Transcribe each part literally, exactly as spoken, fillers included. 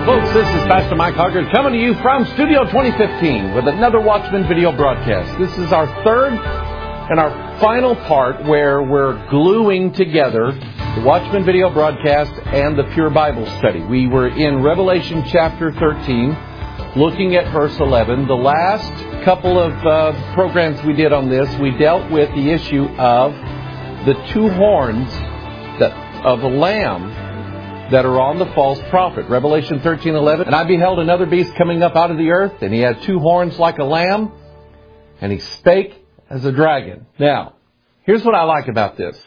folks, this is Pastor Mike Hoggard coming to you from Studio twenty fifteen with another Watchman video broadcast. This is our third and our final part where we're gluing together the Watchman video broadcast and the Pure Bible study. We were in Revelation chapter thirteen, looking at verse eleven. The last couple of uh, programs we did on this, we dealt with the issue of the two horns that, of a lamb that are on the false prophet. Revelation thirteen eleven. And I beheld another beast coming up out of the earth, and he had two horns like a lamb, and he spake as a dragon. Now, here's what I like about this.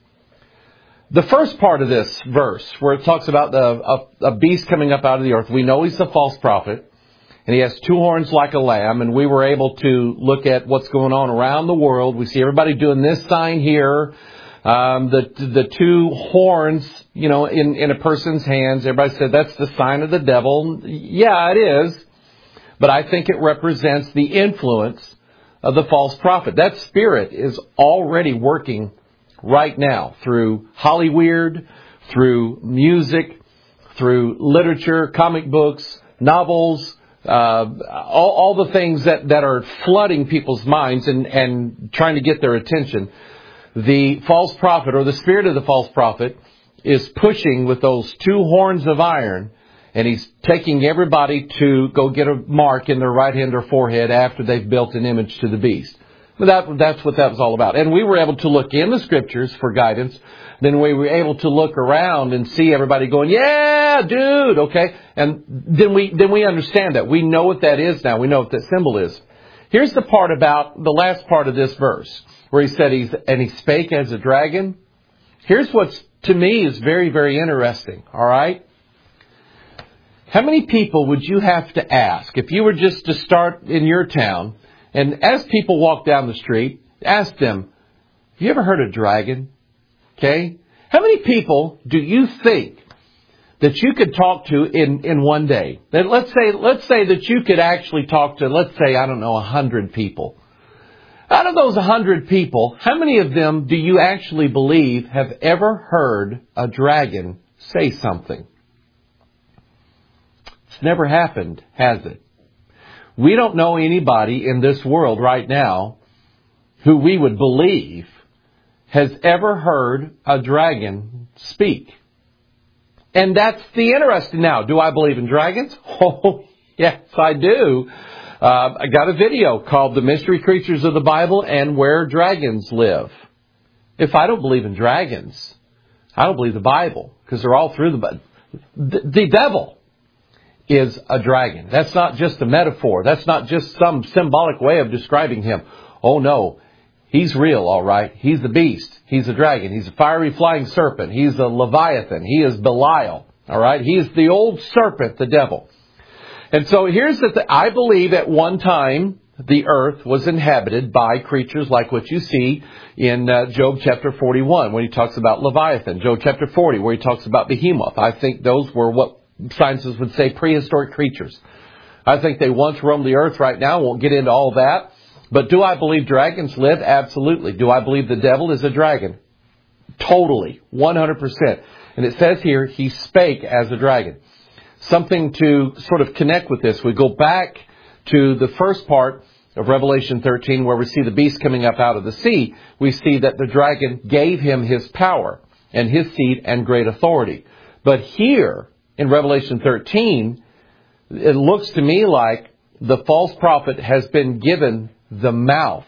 The first part of this verse, where it talks about the a, a beast coming up out of the earth, we know he's the false prophet, and he has two horns like a lamb, and we were able to look at what's going on around the world. We see everybody doing this sign here. Um, the the two horns, you know, in, in a person's hands. Everybody said that's the sign of the devil. Yeah, it is. But I think it represents the influence of the false prophet. That spirit is already working right now through Hollywood, through music, through literature, comic books, novels, uh, all, all the things that, that are flooding people's minds and, and trying to get their attention. The false prophet, or the spirit of the false prophet, is pushing with those two horns of iron, and he's taking everybody to go get a mark in their right hand or forehead after they've built an image to the beast. But that, that's what that was all about. And we were able to look in the scriptures for guidance. Then we were able to look around and see everybody going, yeah, dude, okay. And then we, then we understand that. We know what that is now. We know what that symbol is. Here's the part about the last part of this verse, where he said, he's, and he spake as a dragon. Here's what's, to me, is very, very interesting, all right? How many people would you have to ask if you were just to start in your town, and as people walk down the street, ask them, have you ever heard of dragon? Okay? How many people do you think that you could talk to in, in one day? That let's say, let's say that you could actually talk to, let's say, I don't know, a hundred people. Out of those a hundred people, how many of them do you actually believe have ever heard a dragon say something? It's never happened, has it? We don't know anybody in this world right now who we would believe has ever heard a dragon speak. And that's the interesting now. Do I believe in dragons? Oh, yes, I do. Uh, I got a video called The Mystery Creatures of the Bible and Where Dragons Live. If I don't believe in dragons, I don't believe the Bible, because they're all through the Bible. The, the devil is a dragon. That's not just a metaphor. That's not just some symbolic way of describing him. Oh no, he's real, all right. He's the beast. He's a dragon. He's a fiery flying serpent. He's a Leviathan. He is Belial, all right. He's the old serpent, the devil. And so here's the thing. I believe at one time the earth was inhabited by creatures like what you see in uh, Job chapter forty-one when he talks about Leviathan. Job chapter forty where he talks about Behemoth. I think those were what scientists would say prehistoric creatures. I think they once roamed the earth. Right now, won't get into all that. But do I believe dragons live? Absolutely. Do I believe the devil is a dragon? Totally. one hundred percent. And it says here, he spake as a dragon. Something to sort of connect with this. We go back to the first part of Revelation thirteen where we see the beast coming up out of the sea. We see that the dragon gave him his power and his seat and great authority. But here in Revelation thirteen, it looks to me like the false prophet has been given the mouth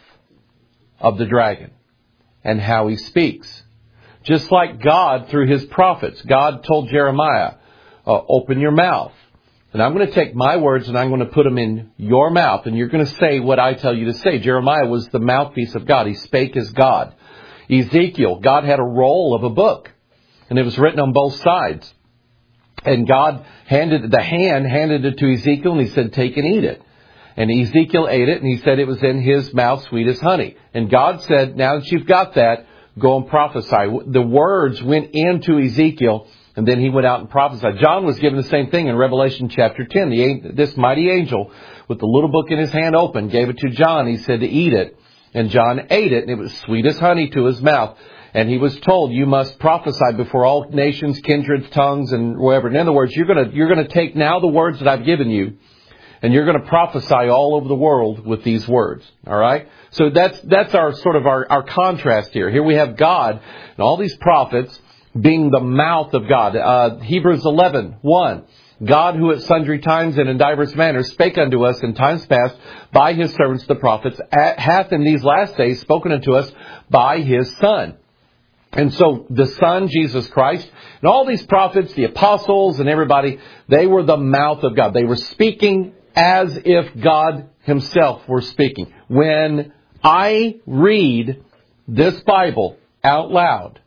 of the dragon and how he speaks. Just like God through his prophets. God told Jeremiah, Uh, open your mouth. And I'm going to take my words and I'm going to put them in your mouth. And you're going to say what I tell you to say. Jeremiah was the mouthpiece of God. He spake as God. Ezekiel, God had a roll of a book. And it was written on both sides. And God handed, the hand handed it to Ezekiel and he said, take and eat it. And Ezekiel ate it and he said it was in his mouth sweet as honey. And God said, now that you've got that, go and prophesy. The words went into Ezekiel. And then he went out and prophesied. John was given the same thing in Revelation chapter ten. The, this mighty angel with the little book in his hand open gave it to John. He said to eat it. And John ate it, and it was sweet as honey to his mouth. And he was told, you must prophesy before all nations, kindreds, tongues, and whatever. In other words, you're going to, you're going to take now the words that I've given you, and you're going to prophesy all over the world with these words. All right? So that's, that's our sort of our, our contrast here. Here we have God and all these prophets being the mouth of God. Uh, Hebrews eleven one. God, who at sundry times and in divers manners spake unto us in times past by his servants the prophets, hath in these last days spoken unto us by his Son. And so the Son, Jesus Christ, and all these prophets, the apostles and everybody, they were the mouth of God. They were speaking as if God himself were speaking. When I read this Bible out loud,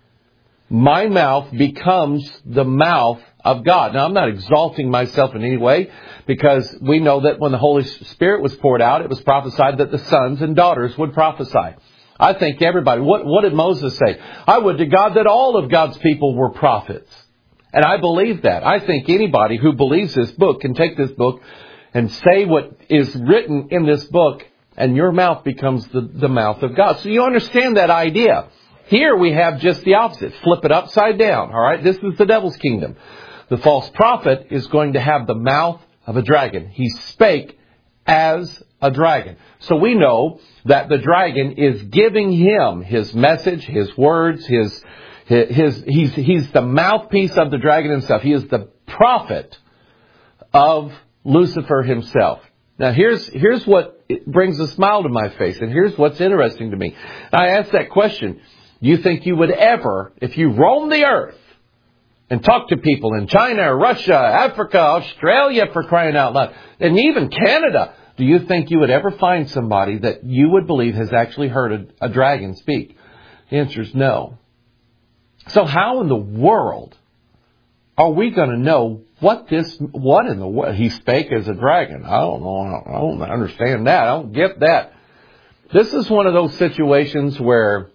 my mouth becomes the mouth of God. Now, I'm not exalting myself in any way, because we know that when the Holy Spirit was poured out, it was prophesied that the sons and daughters would prophesy. I think everybody, what, what did Moses say? I would to God that all of God's people were prophets. And I believe that. I think anybody who believes this book can take this book and say what is written in this book, and your mouth becomes the, the mouth of God. So you understand that idea. Here we have just the opposite. Flip it upside down. All right. This is the devil's kingdom. The false prophet is going to have the mouth of a dragon. He spake as a dragon. So we know that the dragon is giving him his message, his words, his, his, his he's, he's the mouthpiece of the dragon himself. He is the prophet of Lucifer himself. Now here's, here's what brings a smile to my face, and here's what's interesting to me. I asked that question. You think you would ever, if you roam the earth and talk to people in China, Russia, Africa, Australia, for crying out loud, and even Canada, do you think you would ever find somebody that you would believe has actually heard a, a dragon speak? The answer is no. So how in the world are we going to know what this, what in the world, he spake as a dragon? I don't know. I don't understand that. I don't get that. This is one of those situations where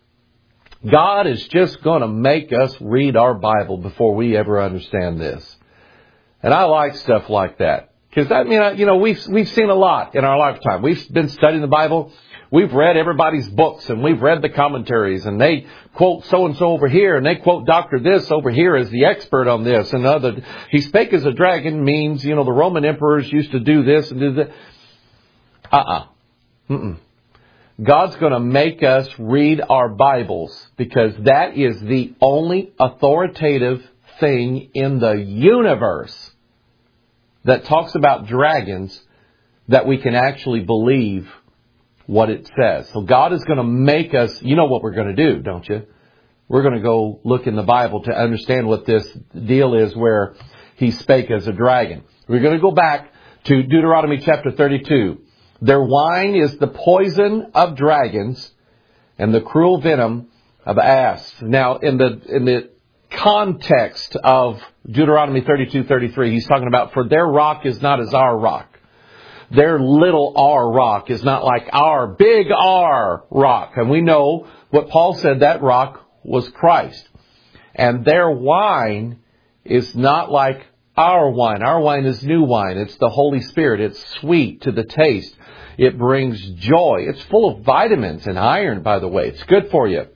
God is just going to make us read our Bible before we ever understand this. And I like stuff like that. Because, I mean, you know, we've, we've seen a lot in our lifetime. We've been studying the Bible. We've read everybody's books, and we've read the commentaries, and they quote so-and-so over here, and they quote Doctor this over here as the expert on this. And other, he spake as a dragon means, you know, the Roman emperors used to do this and do that. Uh-uh. Mm-mm. God's going to make us read our Bibles, because that is the only authoritative thing in the universe that talks about dragons that we can actually believe what it says. So God is going to make us, you know what we're going to do, don't you? We're going to go look in the Bible to understand what this deal is where he spake as a dragon. We're going to go back to Deuteronomy chapter thirty-two. Their wine is the poison of dragons and the cruel venom of asps. Now, in the in the context of Deuteronomy thirty-two thirty-three, he's talking about, for their rock is not as our rock. Their little R rock is not like our big R rock. And we know what Paul said, that rock was Christ. And their wine is not like our wine. Our wine is new wine. It's the Holy Spirit. It's sweet to the taste. It brings joy. It's full of vitamins and iron, by the way. It's good for you.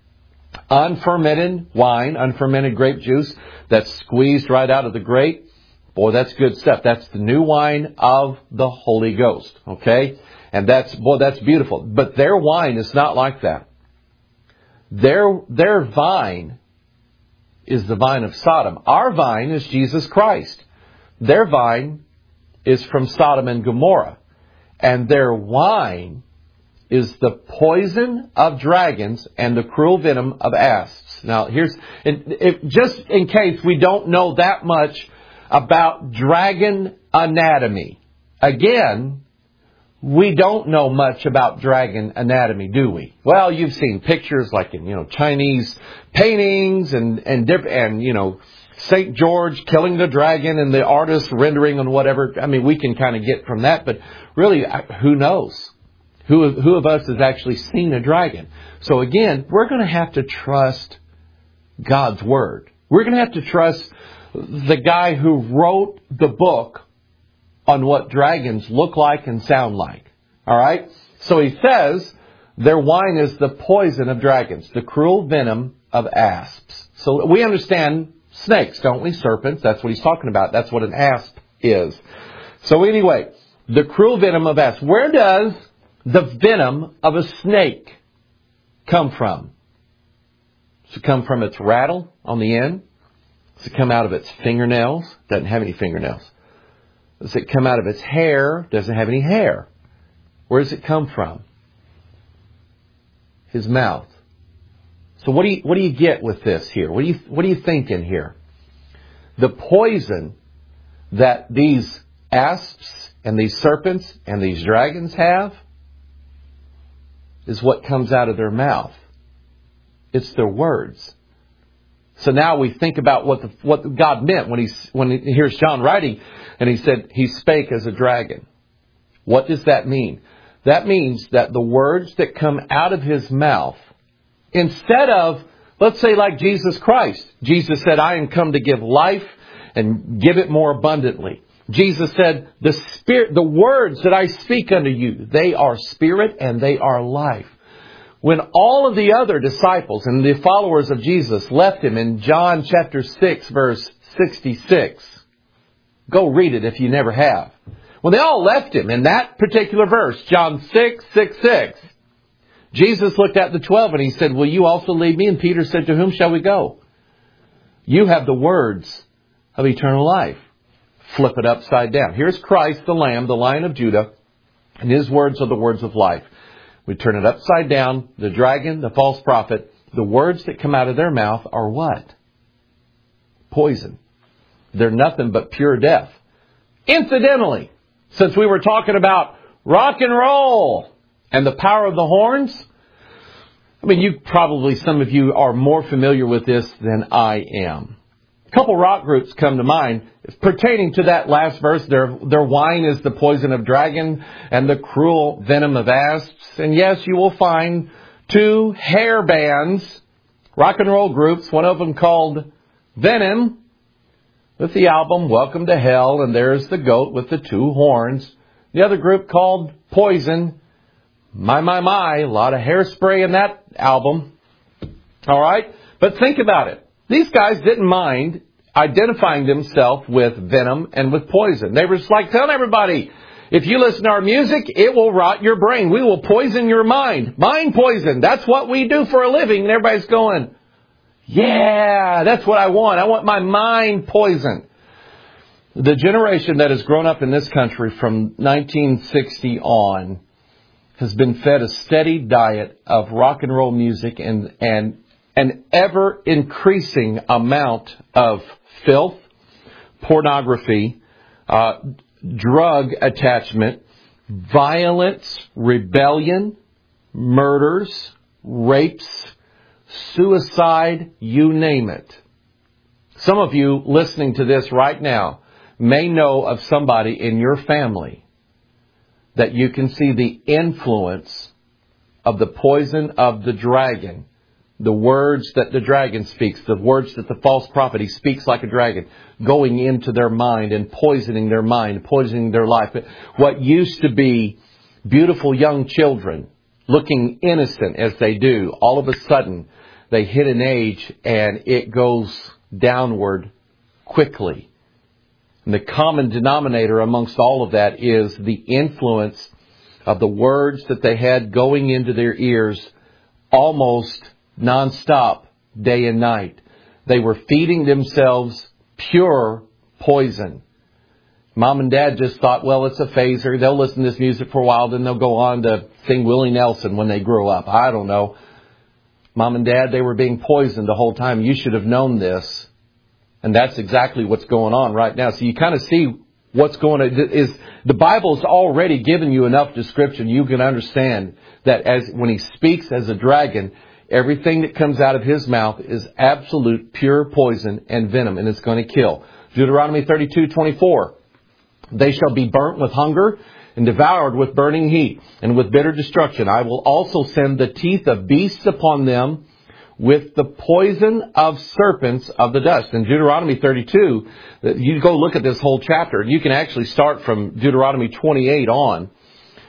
Unfermented wine, unfermented grape juice that's squeezed right out of the grape. Boy, that's good stuff. That's the new wine of the Holy Ghost. Okay? And that's, boy, that's beautiful. But their wine is not like that. Their, their vine is the vine of Sodom. Our vine is Jesus Christ. Their vine is from Sodom and Gomorrah. And their wine is the poison of dragons and the cruel venom of asps. Now, here's, if, just in case we don't know that much about dragon anatomy. Again, we don't know much about dragon anatomy, do we? Well, you've seen pictures like in, you know, Chinese paintings and, and, and, you know, Saint George killing the dragon and the artist rendering and whatever. I mean, we can kind of get from that, but really, who knows? Who, who of us has actually seen a dragon? So again, we're going to have to trust God's Word. We're going to have to trust the guy who wrote the book on what dragons look like and sound like. All right? So he says, Their wine is the poison of dragons, the cruel venom of asps. So we understand snakes, don't we? Serpents, that's what he's talking about. That's what an asp is. So anyway, the cruel venom of asps. Where does the venom of a snake come from? Does it come from its rattle on the end? Does it come out of its fingernails? Doesn't have any fingernails. Does it come out of its hair? Doesn't have any hair. Where does it come from? His mouth. So what do you what do you get with this here? What do you what are you thinking here? The poison that these asps and these serpents and these dragons have is what comes out of their mouth. It's their words. So now we think about what the, what God meant when he when he hears John writing, and he said he spake as a dragon. What does that mean? That means that the words that come out of his mouth, instead of, let's say like Jesus Christ. Jesus said, I am come to give life and give it more abundantly. Jesus said, the spirit, the words that I speak unto you, they are spirit and they are life. When all of the other disciples and the followers of Jesus left him in John chapter six, verse sixty-six, go read it if you never have. When they all left him in that particular verse, John six, six, six, Jesus looked at the twelve and he said, will you also leave me? And Peter said, to whom shall we go? You have the words of eternal life. Flip it upside down. Here's Christ, the Lamb, the Lion of Judah, and his words are the words of life. We turn it upside down. The dragon, the false prophet, the words that come out of their mouth are what? Poison. They're nothing but pure death. Incidentally, since we were talking about rock and roll and the power of the horns, I mean, you probably, some of you are more familiar with this than I am. A couple rock groups come to mind pertaining to that last verse. Their, their wine is the poison of dragon and the cruel venom of asps. And yes, you will find two hair bands, rock and roll groups, one of them called Venom, with the album Welcome to Hell, and there's the goat with the two horns. The other group called Poison. My, my, my, a lot of hairspray in that album. All right? But think about it. These guys didn't mind identifying themselves with venom and with poison. They were just like telling everybody, if you listen to our music, it will rot your brain. We will poison your mind. Mind poison. That's what we do for a living. And everybody's going, yeah, that's what I want. I want my mind poisoned. The generation that has grown up in this country from nineteen sixty on has been fed a steady diet of rock and roll music and, and an ever increasing amount of filth, pornography, uh, drug attachment, violence, rebellion, murders, rapes, suicide, you name it. Some of you listening to this right now may know of somebody in your family that you can see the influence of the poison of the dragon, the words that the dragon speaks, the words that the false prophet, he speaks like a dragon, going into their mind and poisoning their mind, poisoning their life. What used to be beautiful young children, looking innocent as they do, all of a sudden they hit an age and it goes downward quickly. And the common denominator amongst all of that is the influence of the words that they had going into their ears almost nonstop, day and night. They were feeding themselves pure poison. Mom and Dad just thought, well, it's a phaser. They'll listen to this music for a while, then they'll go on to sing Willie Nelson when they grow up. I don't know. Mom and Dad, they were being poisoned the whole time. You should have known this. And that's exactly what's going on right now. So you kind of see what's going on. Is the Bible's already given you enough description. You can understand that as when he speaks as a dragon, everything that comes out of his mouth is absolute pure poison and venom, and it's going to kill. Deuteronomy thirty-two twenty-four. They shall be burnt with hunger and devoured with burning heat and with bitter destruction. I will also send the teeth of beasts upon them with the poison of serpents of the dust. In Deuteronomy thirty-two, you go look at this whole chapter, and you can actually start from Deuteronomy twenty-eight on.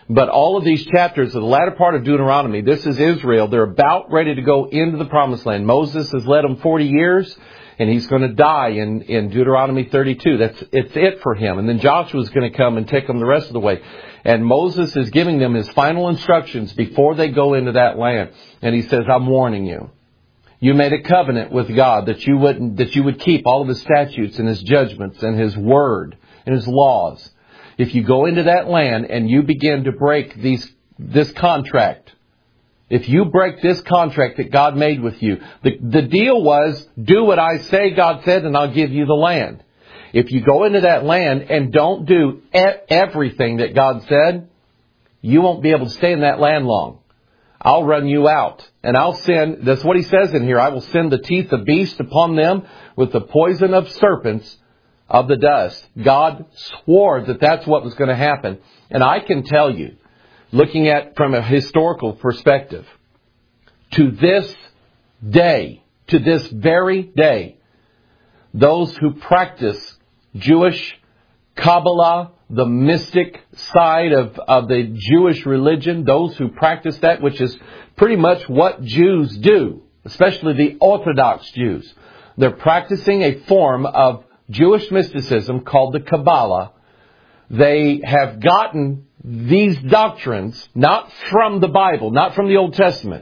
But all of these chapters of the latter part of Deuteronomy, this is Israel. They're about ready to go into the promised land. Moses has led them forty years, and he's going to die in, in Deuteronomy thirty-two. That's it's it for him. And then Joshua's going to come and take them the rest of the way. And Moses is giving them his final instructions before they go into that land. And he says, I'm warning you. You made a covenant with God that you wouldn't, that you would keep all of his statutes and his judgments and his word and his laws. If you go into that land and you begin to break these, this contract, if you break this contract that God made with you, the, the deal was, do what I say God said and I'll give you the land. If you go into that land and don't do e- everything that God said, you won't be able to stay in that land long. I'll run you out. And I'll send, that's what he says in here, I will send the teeth of beasts upon them with the poison of serpents of the dust. God swore that that's what was going to happen. And I can tell you, looking at from a historical perspective, to this day, to this very day, those who practice Jewish Kabbalah, the mystic side of, of the Jewish religion, those who practice that, which is pretty much what Jews do, especially the Orthodox Jews. They're practicing a form of Jewish mysticism called the Kabbalah. They have gotten these doctrines not from the Bible, not from the Old Testament.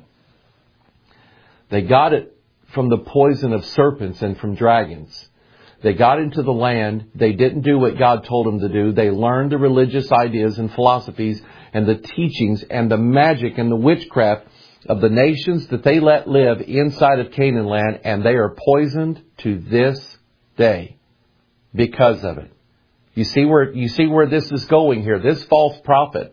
They got it from the poison of serpents and from dragons. They got into the land. They didn't do what God told them to do. They learned the religious ideas and philosophies and the teachings and the magic and the witchcraft of the nations that they let live inside of Canaan land, and they are poisoned to this day because of it. You see where you see where this is going here. This false prophet,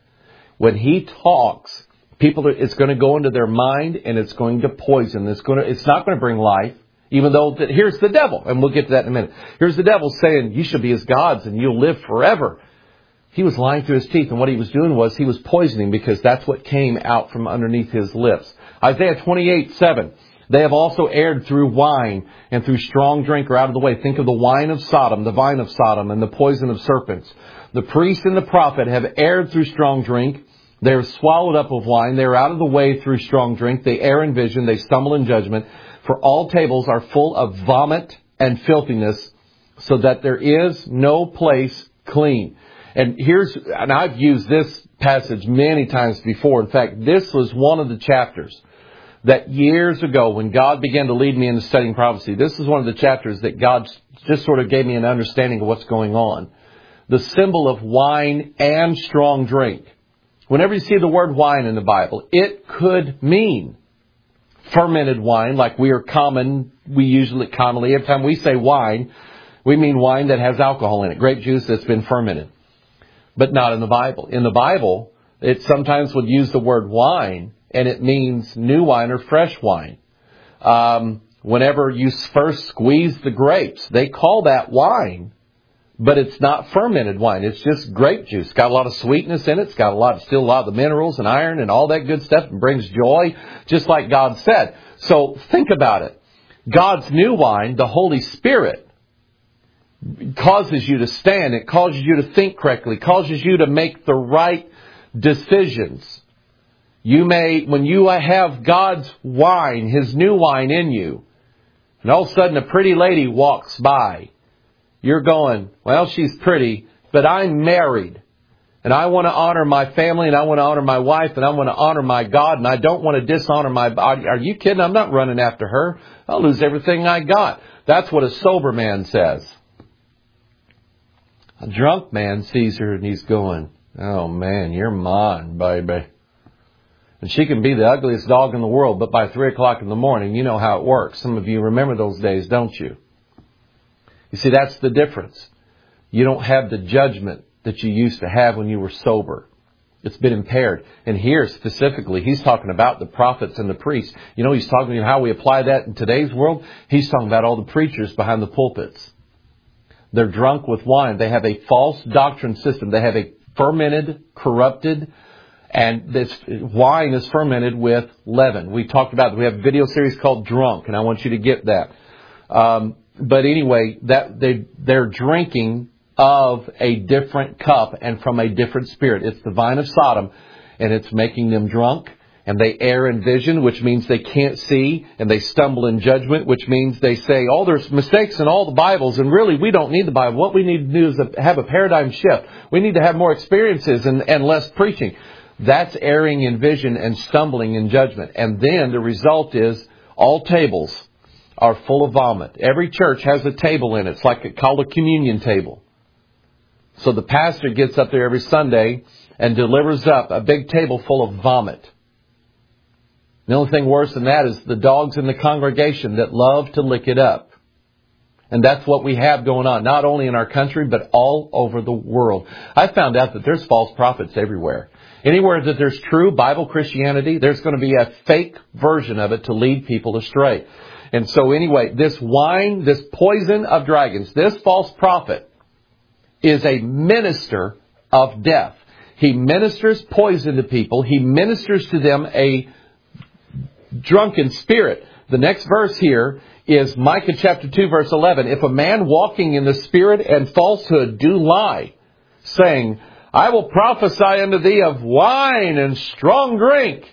when he talks, people are, it's going to go into their mind and it's going to poison. It's going to it's not going to bring life. Even though, that, here's the devil, and we'll get to that in a minute. Here's the devil saying, you should be as gods and you'll live forever. He was lying through his teeth, and what he was doing was he was poisoning, because that's what came out from underneath his lips. Isaiah twenty-eight seven. They have also erred through wine and through strong drink are out of the way. Think of the wine of Sodom, the vine of Sodom, and the poison of serpents. The priest and the prophet have erred through strong drink. They are swallowed up of wine. They are out of the way through strong drink. They err in vision. They stumble in judgment. For all tables are full of vomit and filthiness, so that there is no place clean. And here's, and I've used this passage many times before. In fact, this was one of the chapters that years ago, when God began to lead me into studying prophecy, this is one of the chapters that God just sort of gave me an understanding of what's going on. The symbol of wine and strong drink. Whenever you see the word wine in the Bible, it could mean fermented wine, like we are common, we usually commonly, every time we say wine, we mean wine that has alcohol in it, grape juice that's been fermented. But not in the Bible. In the Bible, it sometimes would use the word wine, and it means new wine or fresh wine. Um, whenever you first squeeze the grapes, they call that wine, but it's not fermented wine. It's just grape juice. It's got a lot of sweetness in it. It's got a lot, still a lot of the minerals and iron and all that good stuff, and brings joy, just like God said. So think about it. God's new wine, the Holy Spirit, causes you to stand. It causes you to think correctly. It causes you to make the right decisions. You may, when you have God's wine, His new wine in you, and all of a sudden a pretty lady walks by, you're going, well, she's pretty, but I'm married. And I want to honor my family, and I want to honor my wife, and I want to honor my God, and I don't want to dishonor my body. Are you kidding? I'm not running after her. I'll lose everything I got. That's what a sober man says. A drunk man sees her and he's going, oh man, you're mine, baby. And she can be the ugliest dog in the world, but by three o'clock in the morning, you know how it works. Some of you remember those days, don't you? You see, that's the difference. You don't have the judgment that you used to have when you were sober. It's been impaired. And here specifically, he's talking about the prophets and the priests. You know, he's talking about how we apply that in today's world. He's talking about all the preachers behind the pulpits. They're drunk with wine. They have a false doctrine system. They have a fermented, corrupted, and this wine is fermented with leaven. We talked about, we have a video series called Drunk, and I want you to get that. Um, But anyway, that they they're drinking of a different cup and from a different spirit. It's the vine of Sodom, and it's making them drunk. And they err in vision, which means they can't see, and they stumble in judgment, which means they say, oh, there's mistakes in all the Bibles, and really we don't need the Bible. What we need to do is have a paradigm shift. We need to have more experiences and, and less preaching. That's erring in vision and stumbling in judgment. And then the result is all tables are full of vomit. Every church has a table in it. It's like a, called a communion table. So the pastor gets up there every Sunday and delivers up a big table full of vomit. The only thing worse than that is the dogs in the congregation that love to lick it up. And that's what we have going on, not only in our country, but all over the world. I found out that there's false prophets everywhere. Anywhere that there's true Bible Christianity, there's going to be a fake version of it to lead people astray. And so anyway, this wine, this poison of dragons, this false prophet is a minister of death. He ministers poison to people. He ministers to them a drunken spirit. The next verse here is Micah chapter two verse eleven. If a man walking in the spirit and falsehood do lie, saying, I will prophesy unto thee of wine and strong drink,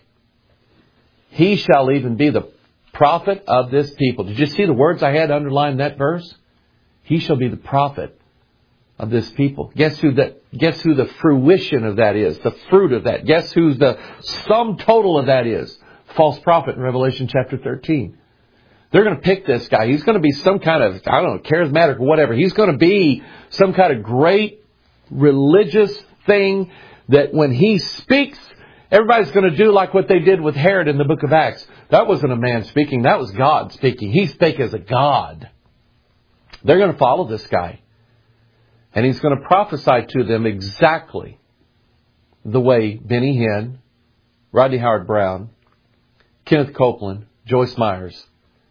he shall even be the prophet of this people. Did you see the words I had underlined in that verse? He shall be the prophet of this people. Guess who that? Guess who the fruition of that is? The fruit of that. Guess who the sum total of that is? False prophet in Revelation chapter thirteen. They're going to pick this guy. He's going to be some kind of, I don't know, charismatic or whatever. He's going to be some kind of great religious thing that when he speaks, everybody's going to do like what they did with Herod in the book of Acts. That wasn't a man speaking. That was God speaking. He spake as a God. They're going to follow this guy. And he's going to prophesy to them exactly the way Benny Hinn, Rodney Howard-Browne, Kenneth Copeland, Joyce Myers,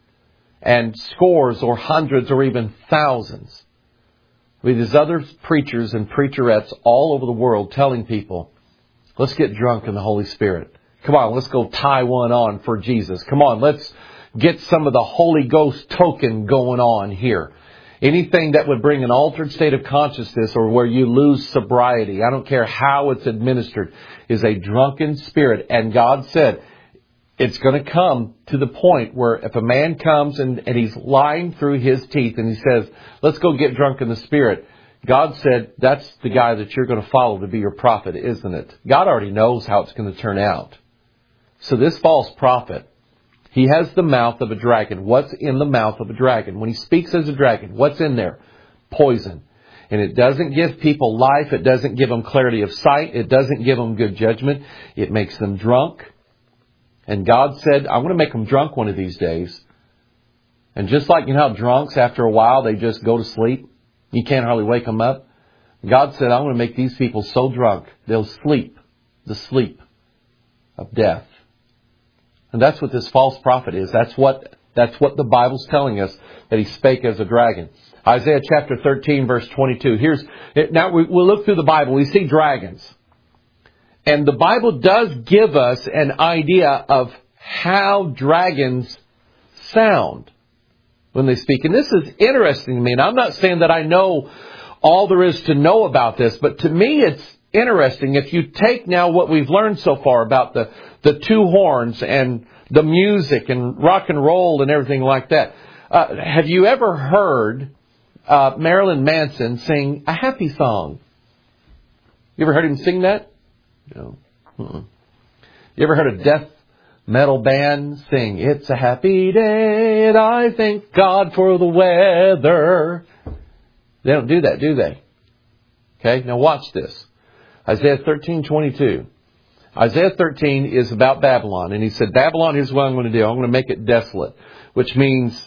and scores or hundreds or even thousands with these other preachers and preacherettes all over the world telling people, let's get drunk in the Holy Spirit. Come on, let's go tie one on for Jesus. Come on, let's get some of the Holy Ghost token going on here. Anything that would bring an altered state of consciousness or where you lose sobriety, I don't care how it's administered, is a drunken spirit. And God said, it's going to come to the point where if a man comes and, and he's lying through his teeth and he says, let's go get drunk in the Spirit. God said, that's the guy that you're going to follow to be your prophet, isn't it? God already knows how it's going to turn out. So this false prophet, he has the mouth of a dragon. What's in the mouth of a dragon? When he speaks as a dragon, what's in there? Poison. And it doesn't give people life. It doesn't give them clarity of sight. It doesn't give them good judgment. It makes them drunk. And God said, I'm going to make them drunk one of these days. And just like, you know how drunks, after a while, they just go to sleep. You can't hardly wake them up. God said, I'm going to make these people so drunk, they'll sleep the sleep of death. And that's what this false prophet is. That's what, that's what the Bible's telling us, that he spake as a dragon. Isaiah chapter thirteen, verse twenty-two. Here's, now we, we'll look through the Bible. We see dragons. And the Bible does give us an idea of how dragons sound when they speak. And this is interesting to me. And I'm not saying that I know all there is to know about this, but to me it's interesting. If you take now what we've learned so far about the, the two horns and the music and rock and roll and everything like that. Uh, have you ever heard uh, Marilyn Manson sing a happy song? You ever heard him sing that? No. Uh-uh. You ever heard a death metal band sing, it's a happy day and I thank God for the weather? They don't do that, do they? Okay, now watch this. Isaiah thirteen twenty-two. Isaiah thirteen is about Babylon. And he said, Babylon, here's what I'm going to do. I'm going to make it desolate. Which means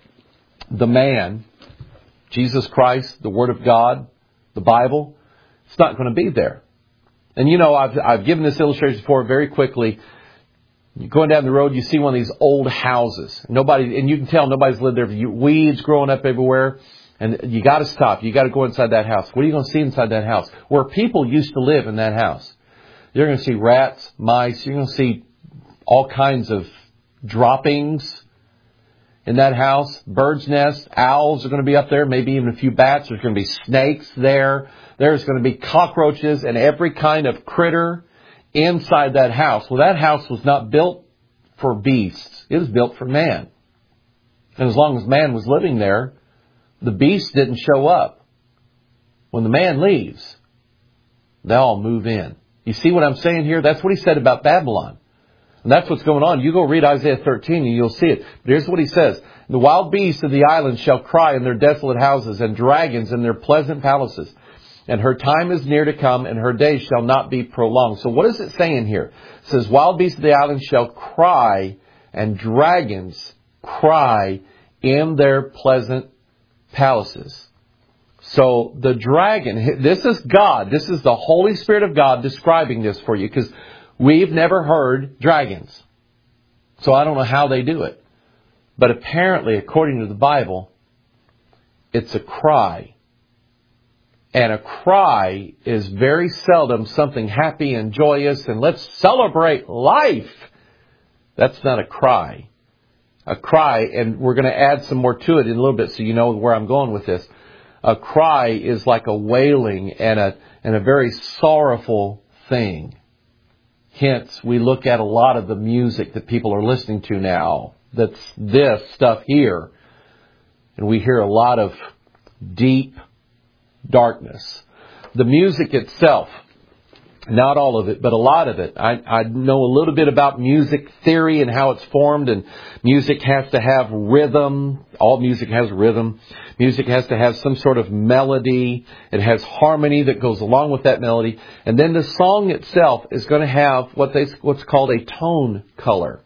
the man, Jesus Christ, the Word of God, the Bible, it's not going to be there. And you know, I've, I've given this illustration before very quickly. You're going down the road, you see one of these old houses. Nobody, and you can tell nobody's lived there. You, weeds growing up everywhere. And you got to stop. You got to go inside that house. What are you going to see inside that house? Where people used to live in that house. You're going to see rats, mice. You're going to see all kinds of droppings. in that house. Birds' nests, owls are going to be up there, maybe even a few bats. There's going to be snakes there. There's going to be cockroaches and every kind of critter inside that house. Well, that house was not built for beasts. It was built for man. And as long as man was living there, the beasts didn't show up. When the man leaves, they all move in. You see what I'm saying here? That's what he said about Babylon. And that's what's going on. You go read Isaiah thirteen and you'll see it. But here's what he says. The wild beasts of the islands shall cry in their desolate houses, and dragons in their pleasant palaces. And her time is near to come, and her days shall not be prolonged. So what is it saying here? It says, wild beasts of the islands shall cry, and dragons cry in their pleasant palaces. So the dragon, this is God. This is the Holy Spirit of God describing this for you, because we've never heard dragons. So I don't know how they do it. But apparently, according to the Bible, it's a cry. And a cry is very seldom something happy and joyous and let's celebrate life. That's not a cry. A cry, and we're going to add some more to it in a little bit so you know where I'm going with this. A cry is like a wailing and a and a very sorrowful thing. Hence, we look at a lot of the music that people are listening to now. That's this stuff here. And we hear a lot of deep darkness. The music itself, not all of it, but a lot of it. I, I know a little bit about music theory and how it's formed, and music has to have rhythm. All music has rhythm. Music has to have some sort of melody. It has harmony that goes along with that melody. And then the song itself is going to have what they, what's called a tone color.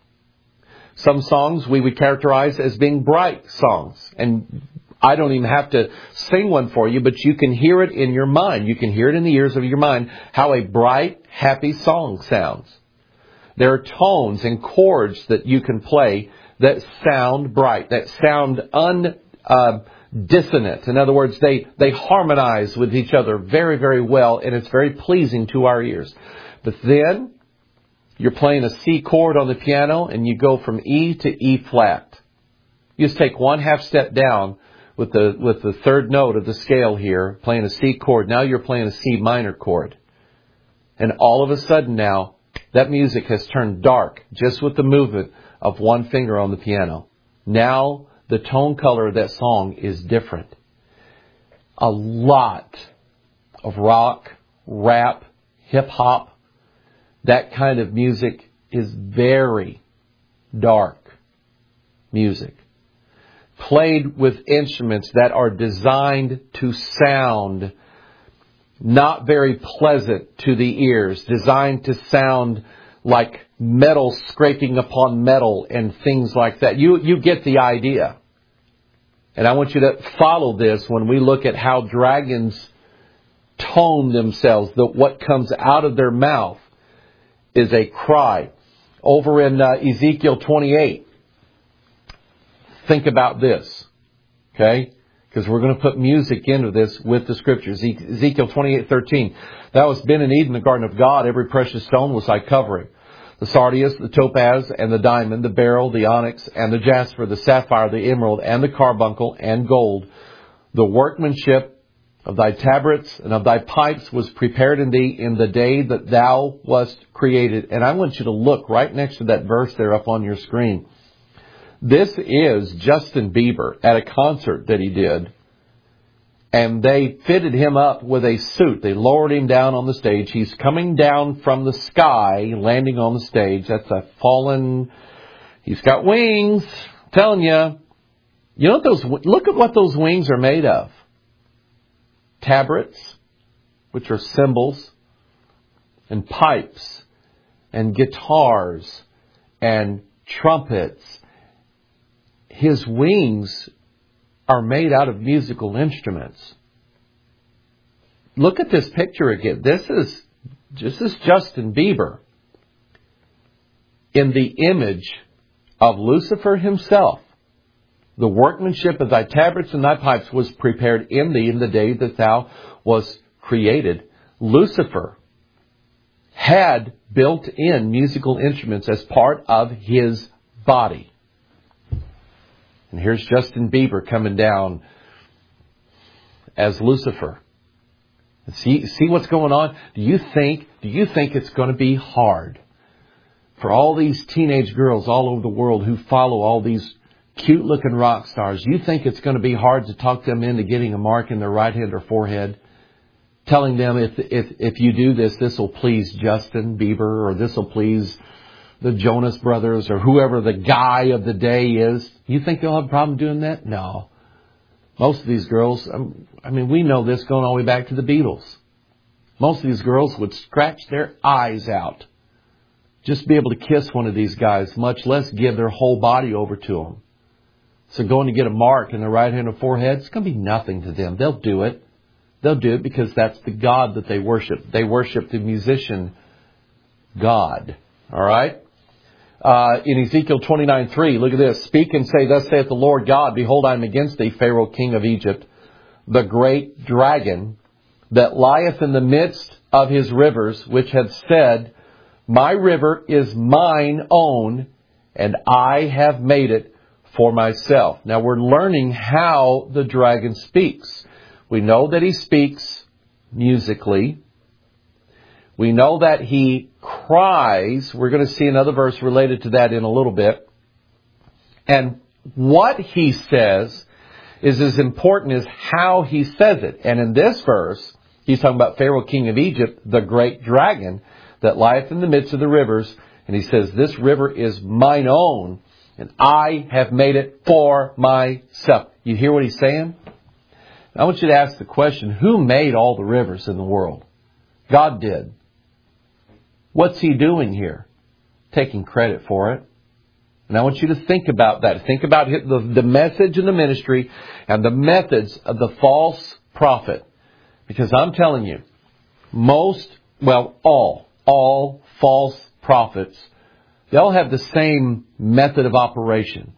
Some songs we would characterize as being bright songs. And I don't even have to sing one for you, but you can hear it in your mind. You can hear it in the ears of your mind, how a bright, happy song sounds. There are tones and chords that you can play that sound bright, that sound un, uh, dissonant. In other words, they, they harmonize with each other very, very well, and it's very pleasing to our ears. But then you're playing a C chord on the piano, and you go from E to E flat. You just take one half step down with the with the third note of the scale here, playing a C chord. Now you're playing a C minor chord. And all of a sudden now, that music has turned dark just with the movement of one finger on the piano. Now the tone color of that song is different. A lot of rock, rap, hip-hop, that kind of music is very dark music. Played with instruments that are designed to sound not very pleasant to the ears, designed to sound like metal scraping upon metal and things like that. You, you get the idea. And I want you to follow this when we look at how dragons tone themselves, that what comes out of their mouth is a cry. Over in uh, Ezekiel twenty-eight, think about this, okay? Because we're going to put music into this with the Scriptures. Ezekiel twenty-eight thirteen. Thou hast been in Eden, the garden of God. Every precious stone was thy covering. The sardius, the topaz, and the diamond, the beryl, the onyx, and the jasper, the sapphire, the emerald, and the carbuncle, and gold. The workmanship of thy tabrets and of thy pipes was prepared in thee in the day that thou wast created. And I want you to look right next to that verse there up on your screen. This is Justin Bieber at a concert that he did. And they fitted him up with a suit. They lowered him down on the stage. He's coming down from the sky, landing on the stage. That's a fallen... He's got wings. I'm telling you. You know what those... Look at what those wings are made of. Tabrets, which are cymbals, and pipes, and guitars, and trumpets. His wings are made out of musical instruments. Look at this picture again. This is, this is Justin Bieber in the image of Lucifer himself. The workmanship of thy tabrets and thy pipes was prepared in thee in the day that thou wast created. Lucifer had built in musical instruments as part of his body. And here's Justin Bieber coming down as Lucifer. See, see what's going on? Do you think, do you think it's going to be hard for all these teenage girls all over the world who follow all these cute looking rock stars? You think it's going to be hard to talk them into getting a mark in their right hand or forehead? Telling them if, if, if you do this, this will please Justin Bieber, or this will please the Jonas Brothers, or whoever the guy of the day is. You think they'll have a problem doing that? No. Most of these girls, I mean, we know this going all the way back to the Beatles. Most of these girls would scratch their eyes out just to be able to kiss one of these guys, much less give their whole body over to them. So going to get a mark in their right hand or forehead, it's going to be nothing to them. They'll do it. They'll do it because that's the God that they worship. They worship the musician God. All right? Uh, in Ezekiel twenty-nine three, look at this. Speak and say, thus saith the Lord God, behold, I am against thee, Pharaoh, king of Egypt, the great dragon that lieth in the midst of his rivers, which hath said, my river is mine own, and I have made it for myself. Now we're learning how the dragon speaks. We know that he speaks musically. We know that he cries. We're going to see another verse related to that in a little bit. And what he says is as important as how he says it. And in this verse, he's talking about Pharaoh, king of Egypt, the great dragon that lieth in the midst of the rivers. And he says, this river is mine own, and I have made it for myself. You hear what he's saying? I want you to ask the question, who made all the rivers in the world? God did. What's he doing here? Taking credit for it. And I want you to think about that. Think about the, the message in the ministry and the methods of the false prophet. Because I'm telling you, most, well, all, all false prophets, they all have the same method of operation.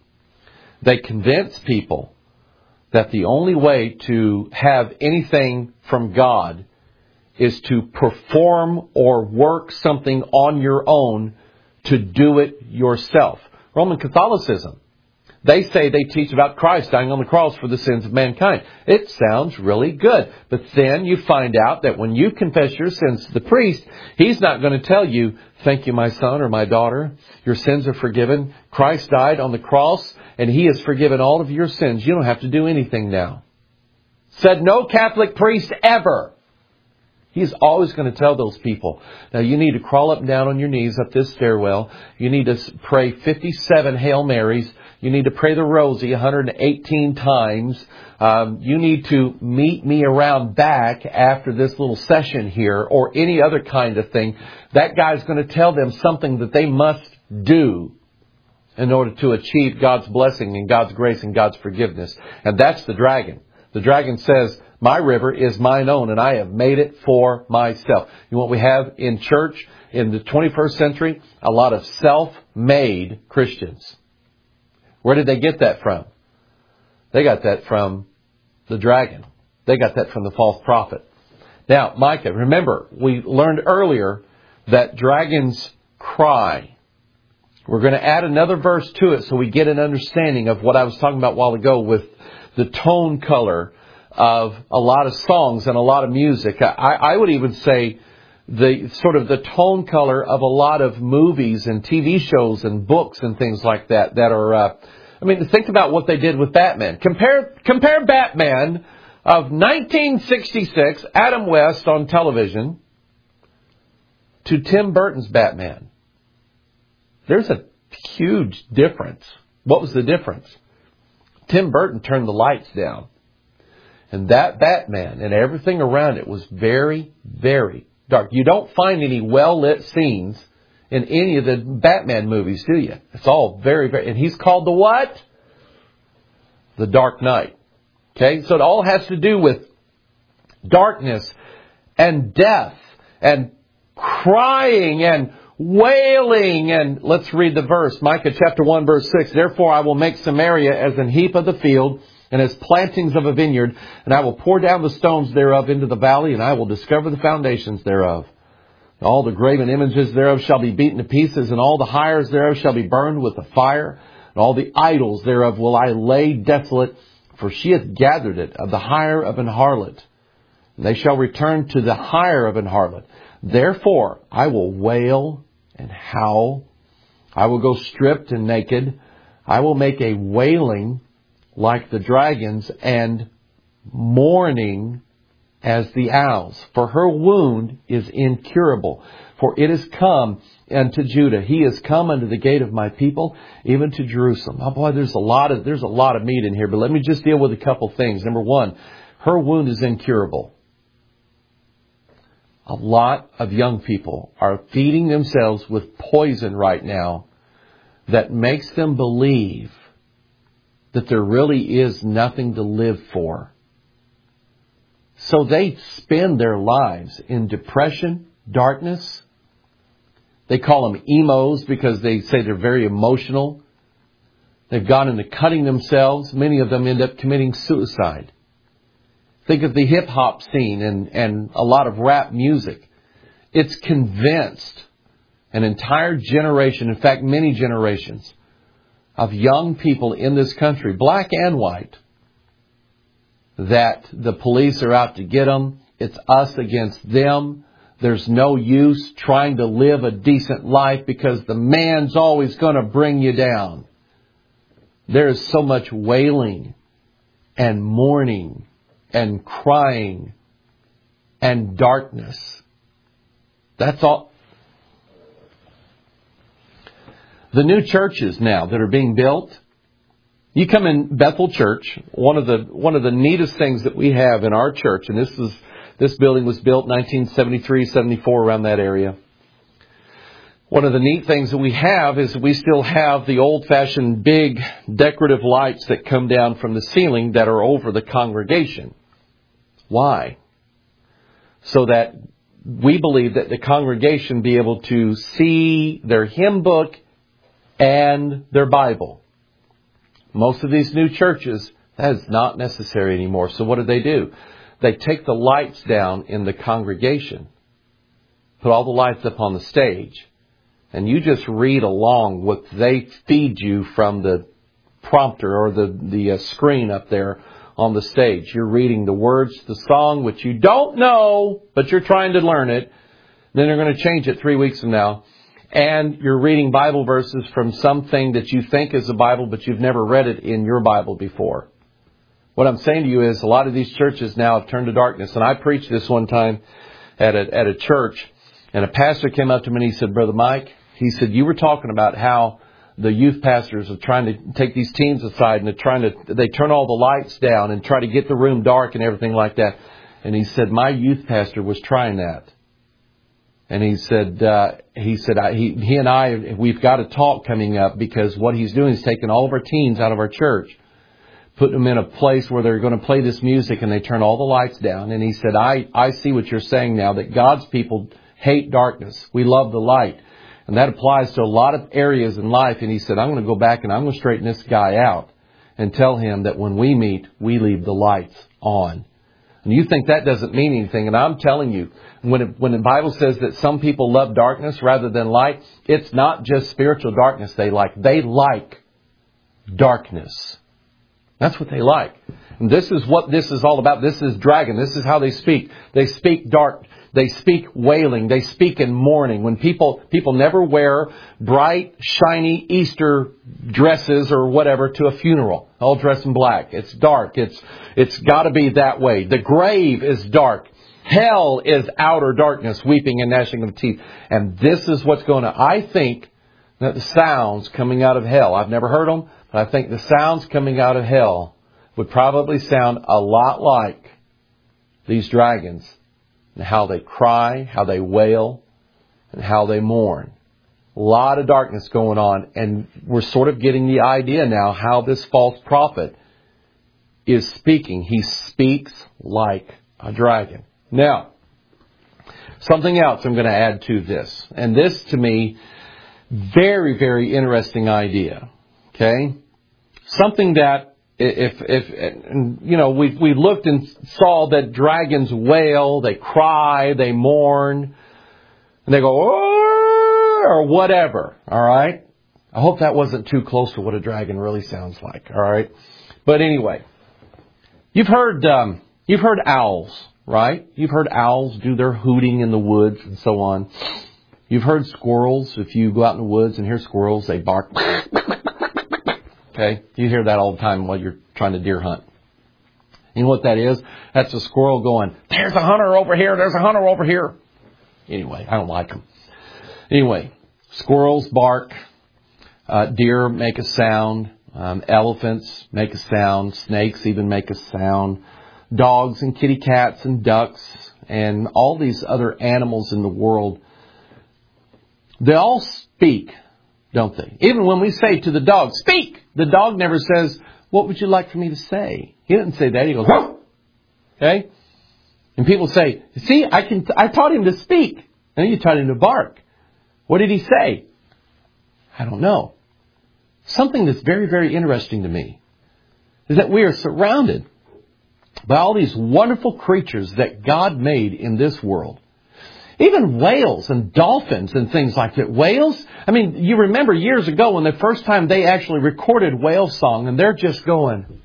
They convince people that the only way to have anything from God is to perform or work something on your own to do it yourself. Roman Catholicism, they say they teach about Christ dying on the cross for the sins of mankind. It sounds really good. But then you find out that when you confess your sins to the priest, he's not going to tell you, thank you, my son or my daughter, your sins are forgiven. Christ died on the cross and he has forgiven all of your sins. You don't have to do anything now. Said no Catholic priest ever. He's always going to tell those people, now you need to crawl up and down on your knees up this stairwell. You need to pray fifty-seven Hail Marys. You need to pray the Rosie one hundred eighteen times. Um, you need to meet me around back after this little session here, or any other kind of thing. That guy's going to tell them something that they must do in order to achieve God's blessing and God's grace and God's forgiveness. And that's the dragon. The dragon says, my river is mine own, and I have made it for myself. You know what we have in church in the twenty-first century? A lot of self-made Christians. Where did they get that from? They got that from the dragon. They got that from the false prophet. Now, Micah, remember, we learned earlier that dragons cry. We're going to add another verse to it so we get an understanding of what I was talking about a while ago with the tone color of a lot of songs and a lot of music. I, I would even say the sort of the tone color of a lot of movies and T V shows and books and things like that that are, uh, I mean, think about what they did with Batman. Compare, compare Batman of nineteen sixty-six, Adam West on television, to Tim Burton's Batman. There's a huge difference. What was the difference? Tim Burton turned the lights down. And that Batman and everything around it was very, very dark. You don't find any well-lit scenes in any of the Batman movies, do you? It's all very, very... And he's called the what? The Dark Knight. Okay? So it all has to do with darkness and death and crying and wailing. And let's read the verse. Micah chapter one, verse six. Therefore I will make Samaria as an heap of the field, and as plantings of a vineyard, and I will pour down the stones thereof into the valley, and I will discover the foundations thereof. All the graven images thereof shall be beaten to pieces, and all the hires thereof shall be burned with the fire. and all the idols thereof will I lay desolate, for she hath gathered it of the hire of an harlot. And they shall return to the hire of an harlot. Therefore I will wail and howl. I will go stripped and naked. I will make a wailing like the dragons, and mourning as the owls. For her wound is incurable. For it is come unto Judah. He is come unto the gate of my people, even to Jerusalem. Oh boy, there's a lot of, there's a lot of meat in here, but let me just deal with a couple things. Number one, her wound is incurable. A lot of young people are feeding themselves with poison right now that makes them believe that there really is nothing to live for. So they spend their lives in depression, darkness. They call them emos because they say they're very emotional. They've gone into cutting themselves. Many of them end up committing suicide. Think of the hip-hop scene and, and a lot of rap music. It's convinced an entire generation, in fact, many generations, of young people in this country, black and white, that the police are out to get them. It's us against them. There's no use trying to live a decent life because the man's always going to bring you down. There is so much wailing and mourning and crying and darkness. That's all. The new churches now that are being built, you come in Bethel Church, one of the one of the neatest things that we have in our church, and this is this building was built nineteen seventy-three, seventy-four, around that area. One of the neat things that we have is we still have the old-fashioned big decorative lights that come down from the ceiling that are over the congregation. Why? So that we believe that the congregation be able to see their hymn book and their Bible. Most of these new churches, that is not necessary anymore. So what do they do? They take the lights down in the congregation, put all the lights up on the stage, and you just read along what they feed you from the prompter or the, the uh, screen up there on the stage. You're reading the words to the song, which you don't know, but you're trying to learn it. Then they're going to change it three weeks from now. And you're reading Bible verses from something that you think is a Bible, but you've never read it in your Bible before. What I'm saying to you is a lot of these churches now have turned to darkness. And I preached this one time at a, at a church, and a pastor came up to me and he said, Brother Mike, he said, you were talking about how the youth pastors are trying to take these teens aside and they're trying to, they turn all the lights down and try to get the room dark and everything like that. And he said, my youth pastor was trying that. And he said, uh, he said, I, he, he and I, we've got a talk coming up because what he's doing is taking all of our teens out of our church, putting them in a place where they're going to play this music and they turn all the lights down. And he said, I, I see what you're saying now, that God's people hate darkness. We love the light. And that applies to a lot of areas in life. And he said, I'm going to go back and I'm going to straighten this guy out and tell him that when we meet, we leave the lights on. And you think that doesn't mean anything. And I'm telling you, when it, when the Bible says that some people love darkness rather than light, it's not just spiritual darkness they like. They like darkness. That's what they like. And this is what this is all about. This is dragon. This is how they speak. They speak dark. They speak wailing. They speak in mourning. When people, people never wear bright, shiny Easter dresses or whatever to a funeral. All dressed in black. It's dark. It's, it's gotta be that way. The grave is dark. Hell is outer darkness, weeping and gnashing of teeth. And this is what's going on. I think that the sounds coming out of hell, I've never heard them, but I think the sounds coming out of hell would probably sound a lot like these dragons. And how they cry, how they wail, and how they mourn. A lot of darkness going on. And we're sort of getting the idea now how this false prophet is speaking. He speaks like a dragon. Now, something else I'm going to add to this. And this, to me, very, very interesting idea. Okay? Something that If, if, you know, we we looked and saw that dragons wail, they cry, they mourn, and they go, oh, or whatever, all right? I hope that wasn't too close to what a dragon really sounds like. All right. But anyway, you've heard, um, you've heard owls, right? You've heard owls do their hooting in the woods and so on. You've heard squirrels. If you go out in the woods and hear squirrels, they bark. Okay. You hear that all the time while you're trying to deer hunt. You know what that is? That's a squirrel going, there's a hunter over here. There's a hunter over here. Anyway, I don't like them. Anyway, squirrels bark. Uh, deer make a sound. Um, elephants make a sound. Snakes even make a sound. Dogs and kitty cats and ducks and all these other animals in the world, they all speak, don't they? Even when we say to the dog, speak, the dog never says, what would you like for me to say? He didn't say that. He goes, whoa. Okay? And people say, see, I can, I taught him to speak. And you taught him to bark. What did he say? I don't know. Something that's very, very interesting to me is that we are surrounded by all these wonderful creatures that God made in this world. Even whales and dolphins and things like that. Whales, I mean, you remember years ago when the first time they actually recorded whale song and they're just going,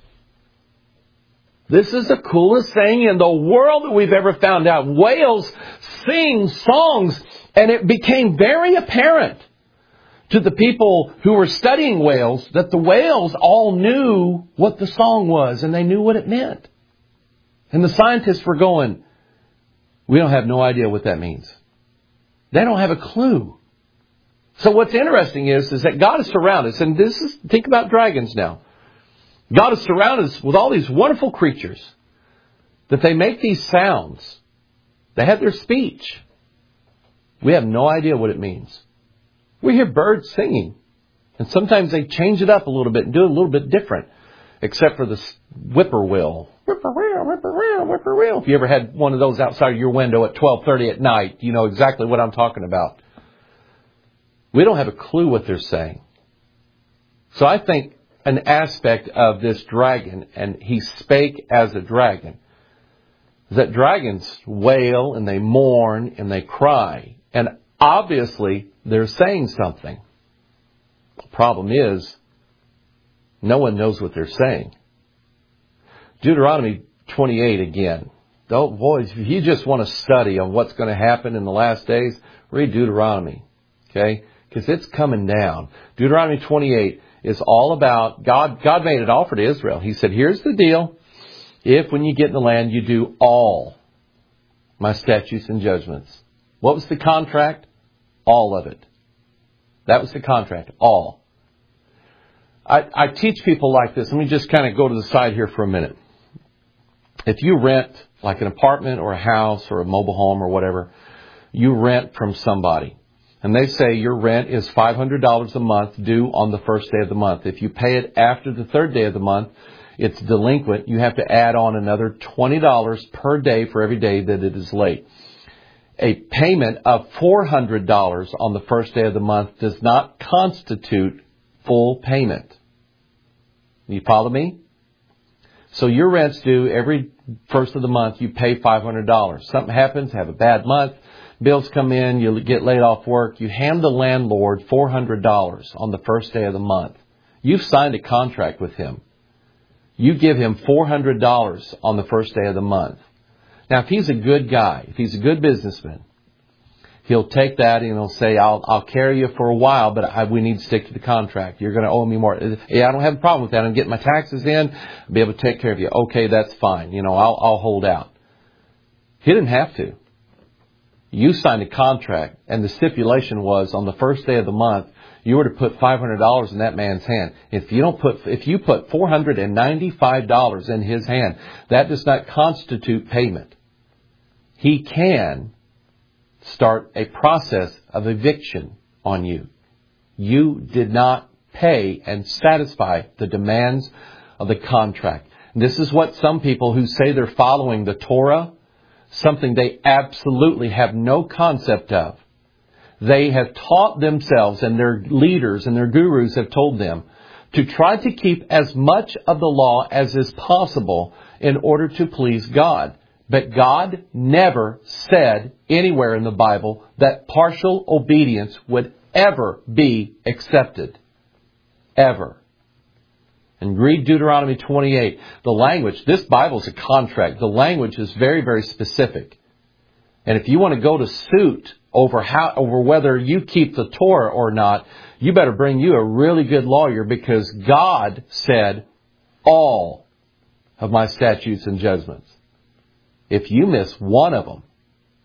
this is the coolest thing in the world that we've ever found out. Whales sing songs, and it became very apparent to the people who were studying whales that the whales all knew what the song was and they knew what it meant. And the scientists were going, we don't have no idea what that means. They don't have a clue. So what's interesting is, is that God has surrounded us, and this is, think about dragons now. God has surrounded us with all these wonderful creatures that they make these sounds. They have their speech. We have no idea what it means. We hear birds singing, and sometimes they change it up a little bit and do it a little bit different, except for the whippoorwill. Whippoorwill, whippoorwill, whippoorwill. If you ever had one of those outside of your window at twelve thirty at night, you know exactly what I'm talking about. We don't have a clue what they're saying. So I think an aspect of this dragon, and he spake as a dragon, is that dragons wail and they mourn and they cry. And obviously they're saying something. The problem is, no one knows what they're saying. Deuteronomy twenty-eight again. Oh, boys, if you just want to study on what's going to happen in the last days, read Deuteronomy. Okay? Because it's coming down. Deuteronomy twenty-eight is all about, God, God made an offer to Israel. He said, here's the deal. If when you get in the land, you do all my statutes and judgments. What was the contract? All of it. That was the contract. All. I, I teach people like this. Let me just kind of go to the side here for a minute. If you rent like an apartment or a house or a mobile home or whatever, you rent from somebody. And they say your rent is five hundred dollars a month due on the first day of the month. If you pay it after the third day of the month, it's delinquent. You have to add on another twenty dollars per day for every day that it is late. A payment of four hundred dollars on the first day of the month does not constitute full payment. You follow me? So your rent's due every first of the month. You pay five hundred dollars. Something happens, have a bad month, bills come in, you get laid off work. You hand the landlord four hundred dollars on the first day of the month. You've signed a contract with him. You give him four hundred dollars on the first day of the month. Now, if he's a good guy, if he's a good businessman, he'll take that and he'll say, I'll, I'll carry you for a while, but I, we need to stick to the contract. You're going to owe me more. Yeah, I don't have a problem with that. I'm getting my taxes in. I'll be able to take care of you. Okay, that's fine. You know, I'll, I'll hold out. He didn't have to. You signed a contract, and the stipulation was on the first day of the month, you were to put five hundred dollars in that man's hand. If you don't put, if you put four hundred ninety-five dollars in his hand, that does not constitute payment. He can start a process of eviction on you. You did not pay and satisfy the demands of the contract. This is what some people who say they're following the Torah, something they absolutely have no concept of. They have taught themselves, and their leaders and their gurus have told them to try to keep as much of the law as is possible in order to please God. But God never said anywhere in the Bible that partial obedience would ever be accepted. ever. And read Deuteronomy twenty-eight. The language, this Bible is a contract. The language is very, very specific. And if you want to go to suit over how, over whether you keep the Torah or not, you better bring you a really good lawyer, because God said all of my statutes and judgments. If you miss one of them,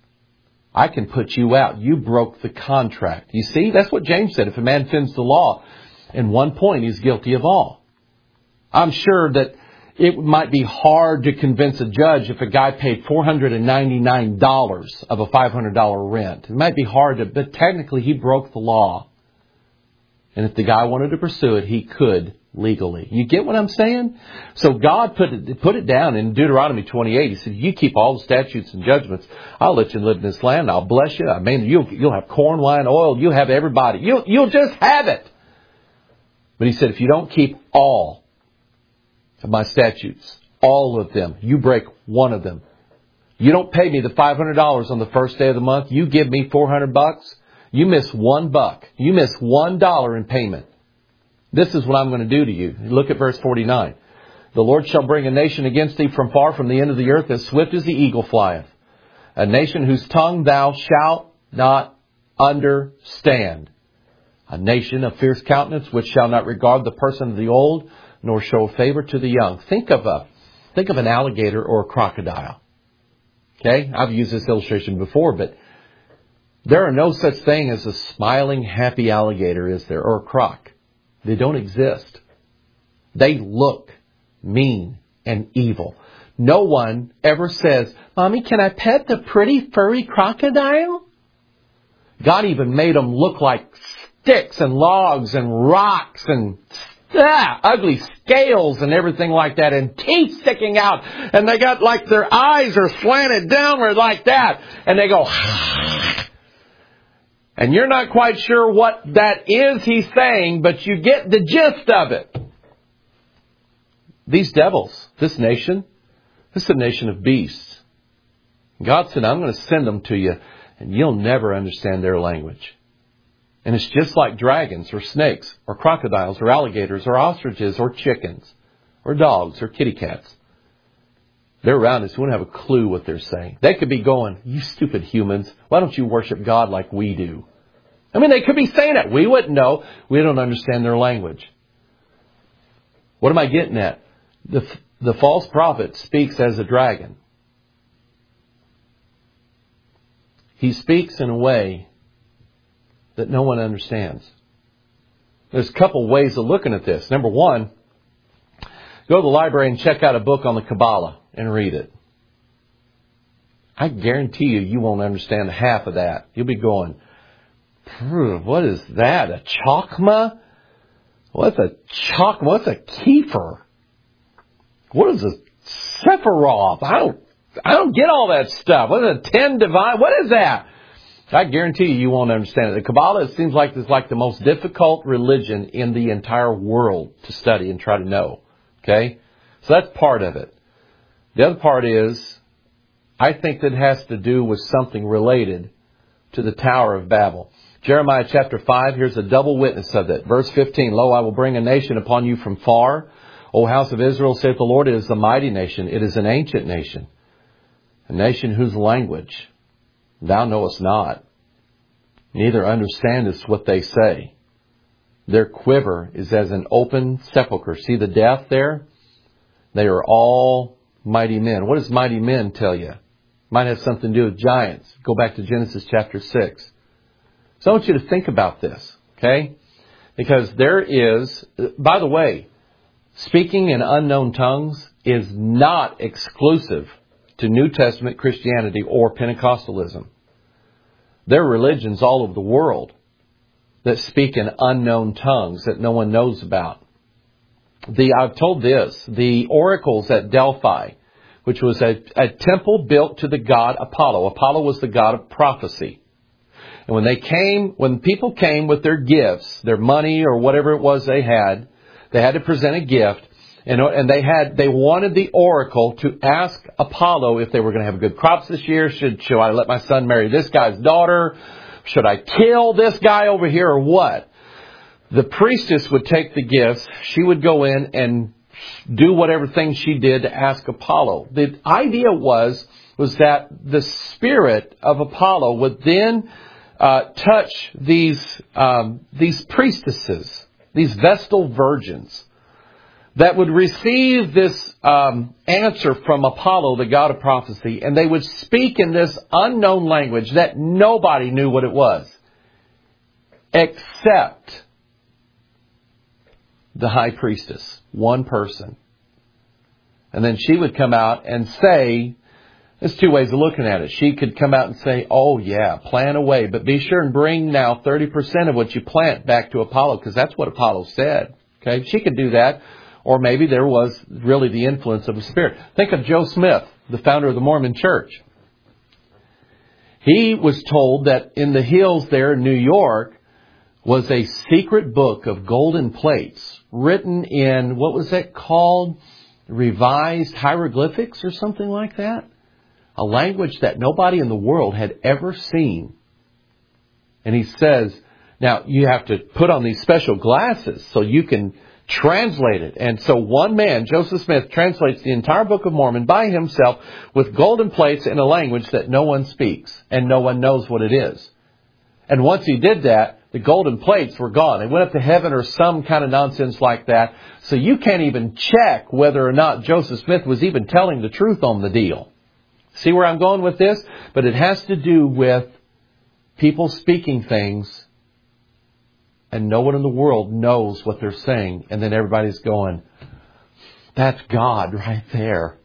I can put you out. You broke the contract. You see, that's what James said. If a man offends the law in one point, he's guilty of all. I'm sure that it might be hard to convince a judge if a guy paid four hundred ninety-nine dollars of a five hundred dollars rent. It might be hard to, but technically he broke the law. And if the guy wanted to pursue it, he could legally. You get what I'm saying? So God put it, put it down in Deuteronomy twenty-eight. He said, you keep all the statutes and judgments. I'll let you live in this land. I'll bless you. I mean, you'll, you'll have corn, wine, oil. You'll have everybody. You'll, you'll just have it. But he said, if you don't keep all of my statutes, all of them, you break one of them. You don't pay me the five hundred dollars on the first day of the month. You give me four hundred bucks. You miss one buck. You miss one dollar in payment. This is what I'm going to do to you. Look at verse forty-nine. The Lord shall bring a nation against thee from far, from the end of the earth, as swift as the eagle flieth. A nation whose tongue thou shalt not understand. A nation of fierce countenance, which shall not regard the person of the old, nor show favor to the young. Think of a, think of an alligator or a crocodile. Okay? I've used this illustration before, but there are no such thing as a smiling, happy alligator, is there? Or a croc. They don't exist. They look mean and evil. No one ever says, Mommy, can I pet the pretty furry crocodile? God even made them look like sticks and logs and rocks and ah, ugly scales and everything like that, and teeth sticking out, and they got like their eyes are slanted downward like that, and they go and you're not quite sure what that is he's saying, but you get the gist of it. These devils, this nation, this is a nation of beasts. God said, I'm going to send them to you, and you'll never understand their language. And it's just like dragons or snakes or crocodiles or alligators or ostriches or chickens or dogs or kitty cats. They're around us. We don't have a clue what they're saying. They could be going, you stupid humans, why don't you worship God like we do? I mean, they could be saying it. We wouldn't know. We don't understand their language. What am I getting at? The, the false prophet speaks as a dragon. He speaks in a way that no one understands. There's a couple ways of looking at this. Number one, go to the library and check out a book on the Kabbalah and read it. I guarantee you, you won't understand half of that. You'll be going, what is that? A chokmah? What's a chokmah? What's a kefir? What is a Sephiroth? I don't, I don't get all that stuff. What is a ten divine? What is that? I guarantee you, you won't understand it. The Kabbalah, it seems like it's like the most difficult religion in the entire world to study and try to know. Okay? So that's part of it. The other part is, I think that has to do with something related to the Tower of Babel. Jeremiah chapter five, here's a double witness of it. Verse fifteen, Lo, I will bring a nation upon you from far. O house of Israel, saith the Lord, it is a mighty nation. It is an ancient nation. A nation whose language thou knowest not, neither understandest what they say. Their quiver is as an open sepulchre. See the death there? They are all mighty men. What does mighty men tell you? Might have something to do with giants. Go back to Genesis chapter six. So I want you to think about this, okay? Because there is, by the way, speaking in unknown tongues is not exclusive to New Testament Christianity or Pentecostalism. There are religions all over the world that speak in unknown tongues that no one knows about. The I've told this, the oracles at Delphi, which was a, a temple built to the god Apollo. Apollo was the god of prophecy. And when they came, when people came with their gifts, their money or whatever it was they had, they had to present a gift. And, and they had, they wanted the oracle to ask Apollo if they were going to have good crops this year. Should, should I let my son marry this guy's daughter? Should I kill this guy over here or what? the priestess would take the gifts. She would go in and do whatever thing she did to ask Apollo. The idea was, was that the spirit of Apollo would then uh, touch these, um, these priestesses, these Vestal virgins, that would receive this um, answer from Apollo, the god of prophecy, and they would speak in this unknown language that nobody knew what it was, except the high priestess, one person. And then she would come out and say, there's two ways of looking at it. She could come out and say, oh yeah, plant away, but be sure and bring now thirty percent of what you plant back to Apollo, because that's what Apollo said. Okay, she could do that. Or maybe there was really the influence of the Spirit. Think of Joe Smith, the founder of the Mormon Church. He was told that in the hills there in New York was a secret book of golden plates written in, what was that called? Revised hieroglyphics or something like that? A language that nobody in the world had ever seen. And he says, now you have to put on these special glasses so you can translate it. And so one man, Joseph Smith, translates the entire Book of Mormon by himself with golden plates in a language that no one speaks and no one knows what it is. And once he did that, the golden plates were gone. They went up to heaven or some kind of nonsense like that. So you can't even check whether or not Joseph Smith was even telling the truth on the deal. See where I'm going with this? But it has to do with people speaking things and no one in the world knows what they're saying. And then everybody's going, that's God right there.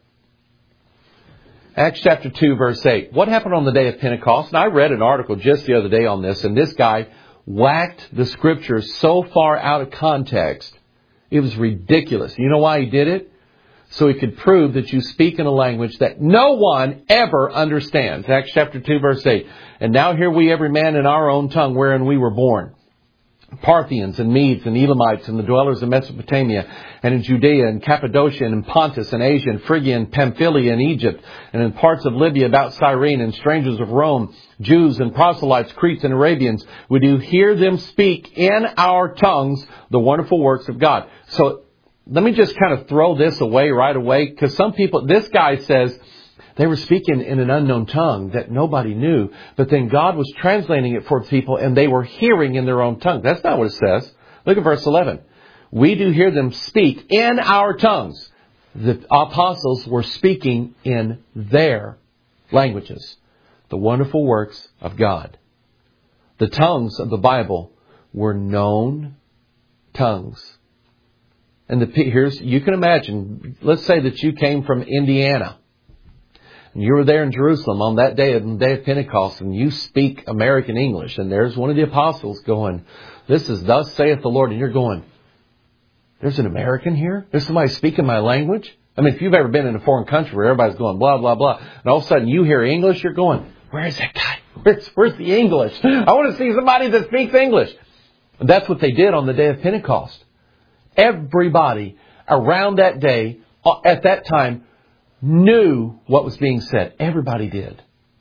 Acts chapter two, verse eight. What happened on the day of Pentecost? And I read an article just the other day on this. And this guy whacked the scriptures so far out of context. It was ridiculous. You know why he did it? So he could prove that you speak in a language that no one ever understands. Acts chapter two, verse eight. And now hear we every man in our own tongue wherein we were born. Parthians and Medes and Elamites and the dwellers in Mesopotamia and in Judea and Cappadocia and in Pontus and Asia and Phrygia and Pamphylia and Egypt and in parts of Libya about Cyrene and strangers of Rome, Jews and proselytes, Cretes and Arabians. We do hear them speak in our tongues the wonderful works of God. So let me just kind of throw this away right away, because some people, this guy says, they were speaking in an unknown tongue that nobody knew, but then God was translating it for people and they were hearing in their own tongue. That's not what it says. Look at verse eleven. We do hear them speak in our tongues. The apostles were speaking in their languages, the wonderful works of God. The tongues of the Bible were known tongues. And the, here's, you can imagine, let's say that you came from Indiana. And you were there in Jerusalem on that day, on the day of Pentecost, and you speak American English. And there's one of the apostles going, this is thus saith the Lord. And you're going, there's an American here? There's somebody speaking my language? I mean, if you've ever been in a foreign country where everybody's going blah, blah, blah, and all of a sudden you hear English, you're going, where is that guy? Where's, where's the English? I want to see somebody that speaks English. And that's what they did on the day of Pentecost. Everybody around that day, at that time, knew what was being said. Everybody did.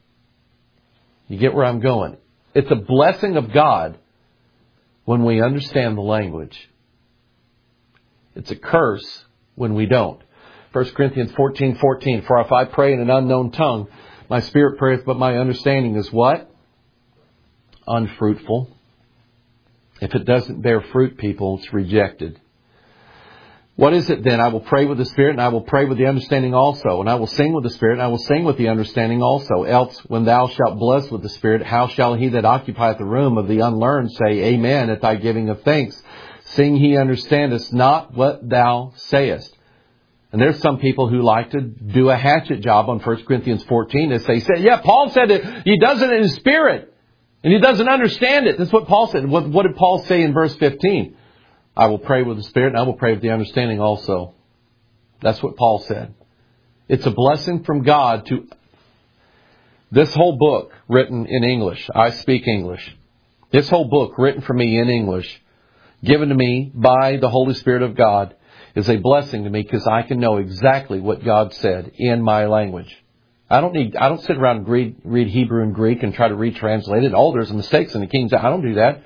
You get where I'm going? It's a blessing of God when we understand the language. It's a curse when we don't. First Corinthians fourteen fourteen. For if I pray in an unknown tongue, my spirit prayeth, but my understanding is what? Unfruitful. If it doesn't bear fruit, people, it's rejected. What is it then? I will pray with the Spirit, and I will pray with the understanding also. And I will sing with the Spirit, and I will sing with the understanding also. Else, when thou shalt bless with the Spirit, how shall he that occupieth the room of the unlearned say, Amen, at thy giving of thanks? Seeing he understandeth not what thou sayest. And there's some people who like to do a hatchet job on First Corinthians fourteen. They say, yeah, Paul said that he does it in his spirit, and he doesn't understand it. That's what Paul said. What, what did Paul say in verse fifteen? I will pray with the Spirit, and I will pray with the understanding also. That's what Paul said. It's a blessing from God to this whole book written in English. I speak English. This whole book written for me in English, given to me by the Holy Spirit of God, is a blessing to me because I can know exactly what God said in my language. I don't need. I don't sit around and read, read Hebrew and Greek and try to retranslate it. Oh, there's mistakes in the King James. I don't do that.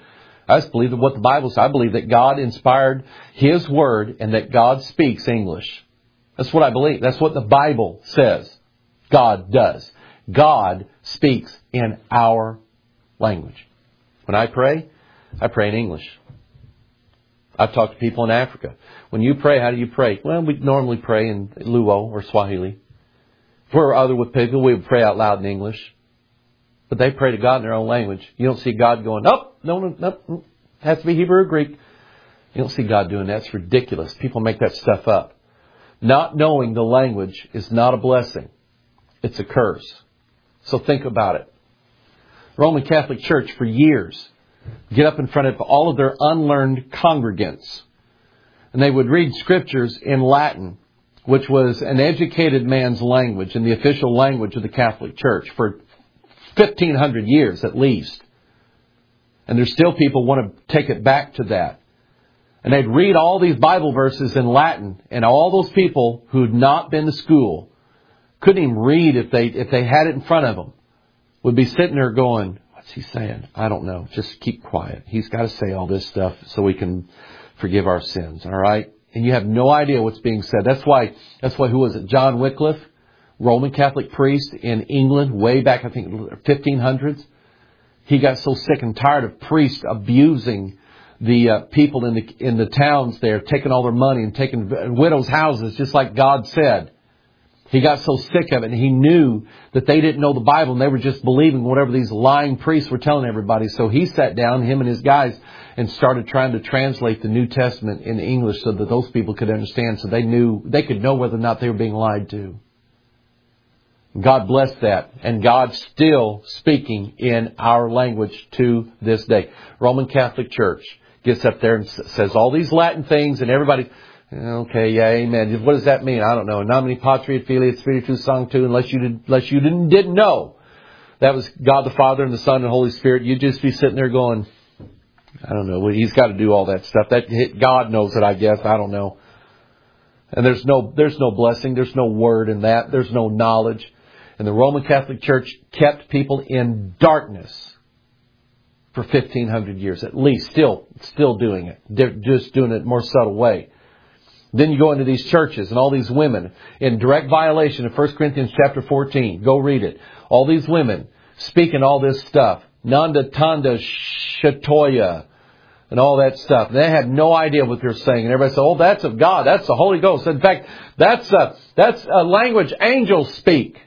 I just believe that what the Bible says. I believe that God inspired His Word and that God speaks English. That's what I believe. That's what the Bible says God does. God speaks in our language. When I pray, I pray in English. I've talked to people in Africa. When you pray, how do you pray? Well, we normally pray in Luo or Swahili. If we're other with people, we would pray out loud in English. But they pray to God in their own language. You don't see God going, oh, no, no, no, no. It has to be Hebrew or Greek. You don't see God doing that. It's ridiculous. People make that stuff up. Not knowing the language is not a blessing. It's a curse. So think about it. Roman Catholic Church for years get up in front of all of their unlearned congregants. And they would read scriptures in Latin, which was an educated man's language and the official language of the Catholic Church for fifteen hundred years at least. And there's still people who want to take it back to that. And they'd read all these Bible verses in Latin, and all those people who'd not been to school couldn't even read if they if they had it in front of them. Would be sitting there going, what's he saying? I don't know. Just keep quiet. He's got to say all this stuff so we can forgive our sins. All right? And you have no idea what's being said. That's why, that's why, who was it? John Wycliffe, Roman Catholic priest in England, way back, I think, fifteen hundreds. He got so sick and tired of priests abusing the uh, people in the in the towns there, taking all their money and taking widows' houses, just like God said. He got so sick of it, and he knew that they didn't know the Bible, and they were just believing whatever these lying priests were telling everybody. So he sat down, him and his guys, and started trying to translate the New Testament in English so that those people could understand, so they knew they could know whether or not they were being lied to. God blessed that, and God's still speaking in our language to this day. Roman Catholic Church gets up there and says all these Latin things, and everybody, okay, yeah, amen. What does that mean? I don't know. Nomine Patri et Filii et Spiritus Sancti, unless you did, unless you didn't didn't know that was God the Father and the Son and the Holy Spirit, you'd just be sitting there going, I don't know. Well, He's got to do all that stuff. That God knows it, I guess. I don't know. And there's no there's no blessing. There's no word in that. There's no knowledge. And the Roman Catholic Church kept people in darkness for fifteen hundred years, at least, still still doing it. They're just doing it in a more subtle way. Then you go into these churches and all these women in direct violation of First Corinthians chapter fourteen. Go read it. All these women speaking all this stuff. Nanda Tanda Shatoya and all that stuff. And they had no idea what they're saying. And everybody said, oh, that's of God. That's the Holy Ghost. In fact, that's a, that's a language angels speak.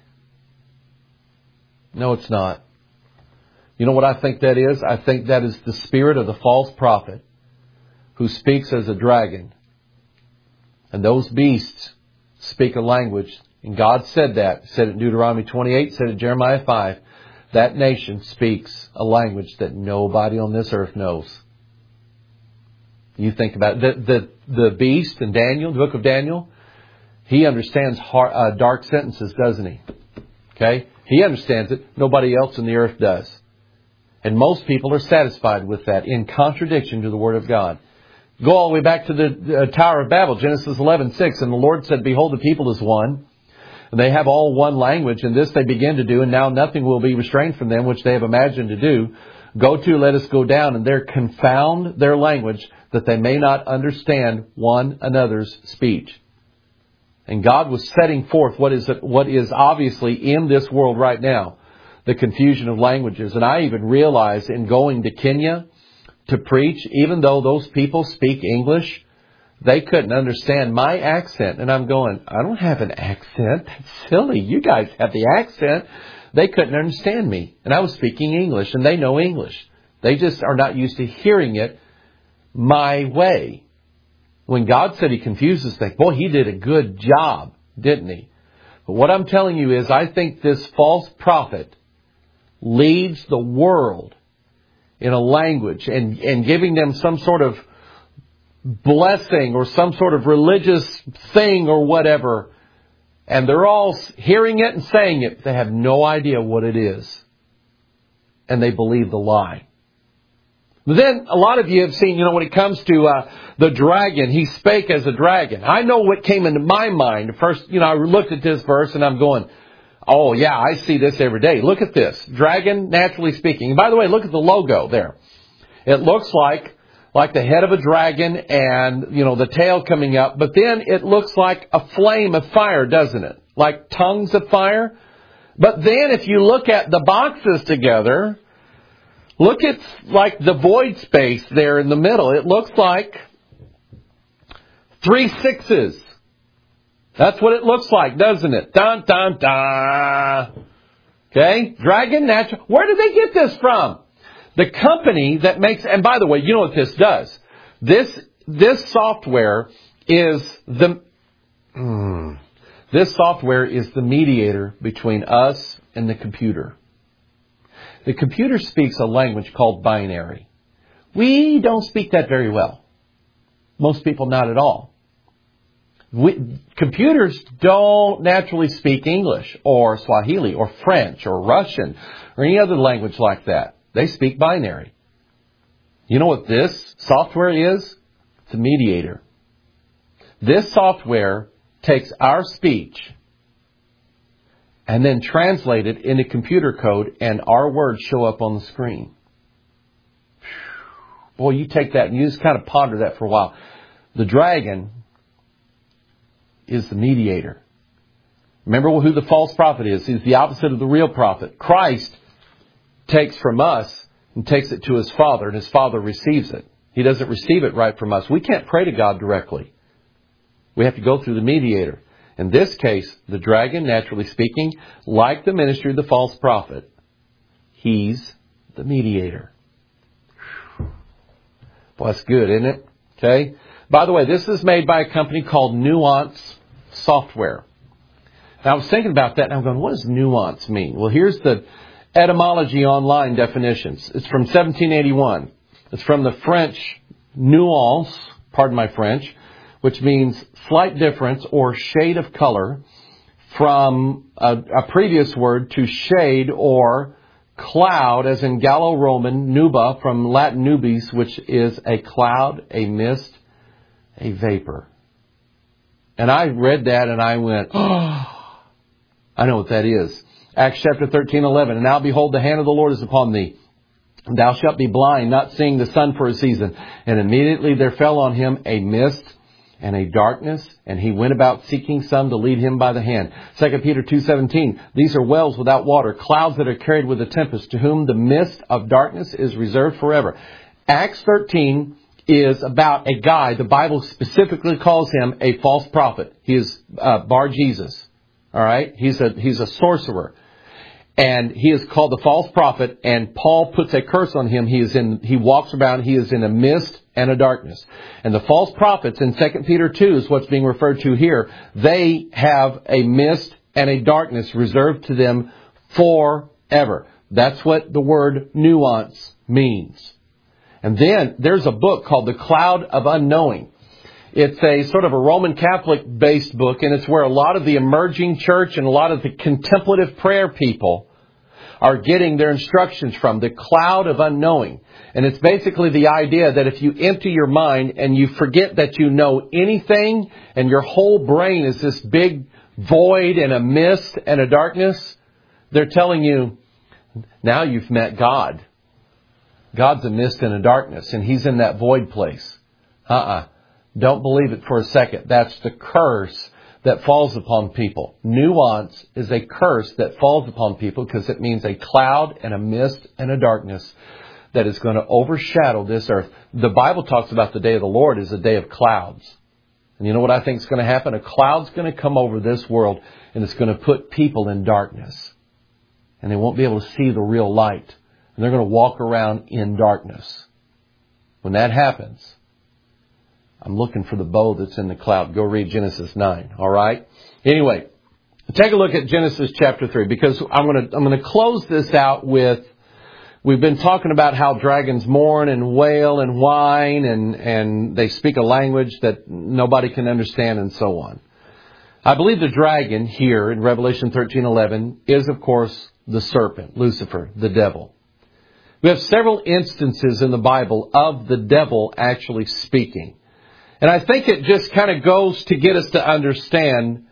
No, it's not. You know what I think that is? I think that is the spirit of the false prophet who speaks as a dragon. And those beasts speak a language. And God said that. Said it in Deuteronomy twenty-eight. Said it in Jeremiah five. That nation speaks a language that nobody on this earth knows. You think about it. The, the, the beast in Daniel, the book of Daniel, he understands hard, uh, dark sentences, doesn't he? Okay? He understands it. Nobody else in the earth does. And most people are satisfied with that in contradiction to the Word of God. Go all the way back to the uh, Tower of Babel, Genesis eleven six. And the Lord said, behold, the people is one. And they have all one language. And this they begin to do. And now nothing will be restrained from them, which they have imagined to do. Go to, let us go down. And there confound their language, that they may not understand one another's speech. And God was setting forth what is what is obviously in this world right now, the confusion of languages. And I even realized in going to Kenya to preach, even though those people speak English, they couldn't understand my accent. And I'm going, I don't have an accent. That's silly. You guys have the accent. They couldn't understand me. And I was speaking English, and they know English. They just are not used to hearing it my way. When God said He confuses things, boy, He did a good job, didn't He? But what I'm telling you is, I think this false prophet leads the world in a language and, and giving them some sort of blessing or some sort of religious thing or whatever. And they're all hearing it and saying it. They have no idea what it is. And they believe the lie. But then a lot of you have seen, you know, when it comes to uh, the dragon, he spake as a dragon. I know what came into my mind. First, you know, I looked at this verse and I'm going, oh, yeah, I see this every day. Look at this. Dragon, naturally speaking. And by the way, look at the logo there. It looks like like the head of a dragon and, you know, the tail coming up. But then it looks like a flame of fire, doesn't it? Like tongues of fire. But then if you look at the boxes together, look at like the void space there in the middle. It looks like three sixes. That's what it looks like, doesn't it? Dun, dun, dun. Okay? Dragon Natural. Where did they get this from? The company that makes, and by the way, you know what this does? This, this software is the, mm, this software is the mediator between us and the computer. The computer speaks a language called binary. We don't speak that very well. Most people not at all. We, computers don't naturally speak English or Swahili or French or Russian or any other language like that. They speak binary. You know what this software is? It's a mediator. This software takes our speech and then translates it into computer code, and our words show up on the screen. Boy, you take that and you just kind of ponder that for a while. The dragon is the mediator. Remember who the false prophet is. He's the opposite of the real prophet. Christ takes from us and takes it to His Father, and His Father receives it. He doesn't receive it right from us. We can't pray to God directly. We have to go through the mediator. In this case, the dragon, naturally speaking, like the ministry of the false prophet, he's the mediator. Well, that's good, isn't it? Okay. By the way, this is made by a company called Nuance Software. Now, I was thinking about that, and I'm going, what does nuance mean? Well, here's the etymology online definitions. It's from seventeen eighty-one. It's from the French nuance, pardon my French, which means slight difference or shade of color, from a, a previous word to shade or cloud, as in Gallo-Roman, nuba, from Latin nubis, which is a cloud, a mist, a vapor. And I read that and I went, oh, I know what that is. Acts chapter thirteen, eleven. And now behold, the hand of the Lord is upon thee. And thou shalt be blind, not seeing the sun for a season. And immediately there fell on him a mist and a darkness, and he went about seeking some to lead him by the hand. Second Peter two seventeen. These are wells without water, clouds that are carried with a tempest, to whom the mist of darkness is reserved forever. Acts thirteen is about a guy, the Bible specifically calls him a false prophet. He is uh, Bar Jesus. All right? He's a, he's a sorcerer. And he is called the false prophet, and Paul puts a curse on him. He is in, he walks around, he is in a mist and a darkness. And the false prophets in Second Peter two is what's being referred to here. They have a mist and a darkness reserved to them forever. That's what the word nuance means. And then there's a book called The Cloud of Unknowing. It's a sort of a Roman Catholic based book, and it's where a lot of the emerging church and a lot of the contemplative prayer people are getting their instructions from. The Cloud of Unknowing. And it's basically the idea that if you empty your mind and you forget that you know anything, and your whole brain is this big void and a mist and a darkness, they're telling you, now you've met God. God's a mist and a darkness, and He's in that void place. Uh-uh. Don't believe it for a second. That's the curse that falls upon people. Nuance is a curse that falls upon people because it means a cloud and a mist and a darkness that is going to overshadow this earth. The Bible talks about the day of the Lord as a day of clouds. And you know what I think is going to happen? A cloud's going to come over this world, and it's going to put people in darkness. And they won't be able to see the real light. And they're going to walk around in darkness. When that happens, I'm looking for the bow that's in the cloud. Go read Genesis nine. All right. Anyway, take a look at Genesis chapter three, because I'm going to I'm going to close this out with. We've been talking about how dragons mourn and wail and whine, and and they speak a language that nobody can understand, and so on. I believe the dragon here in Revelation thirteen eleven is, of course, the serpent, Lucifer, the devil. We have several instances in the Bible of the devil actually speaking. And I think it just kind of goes to get us to understand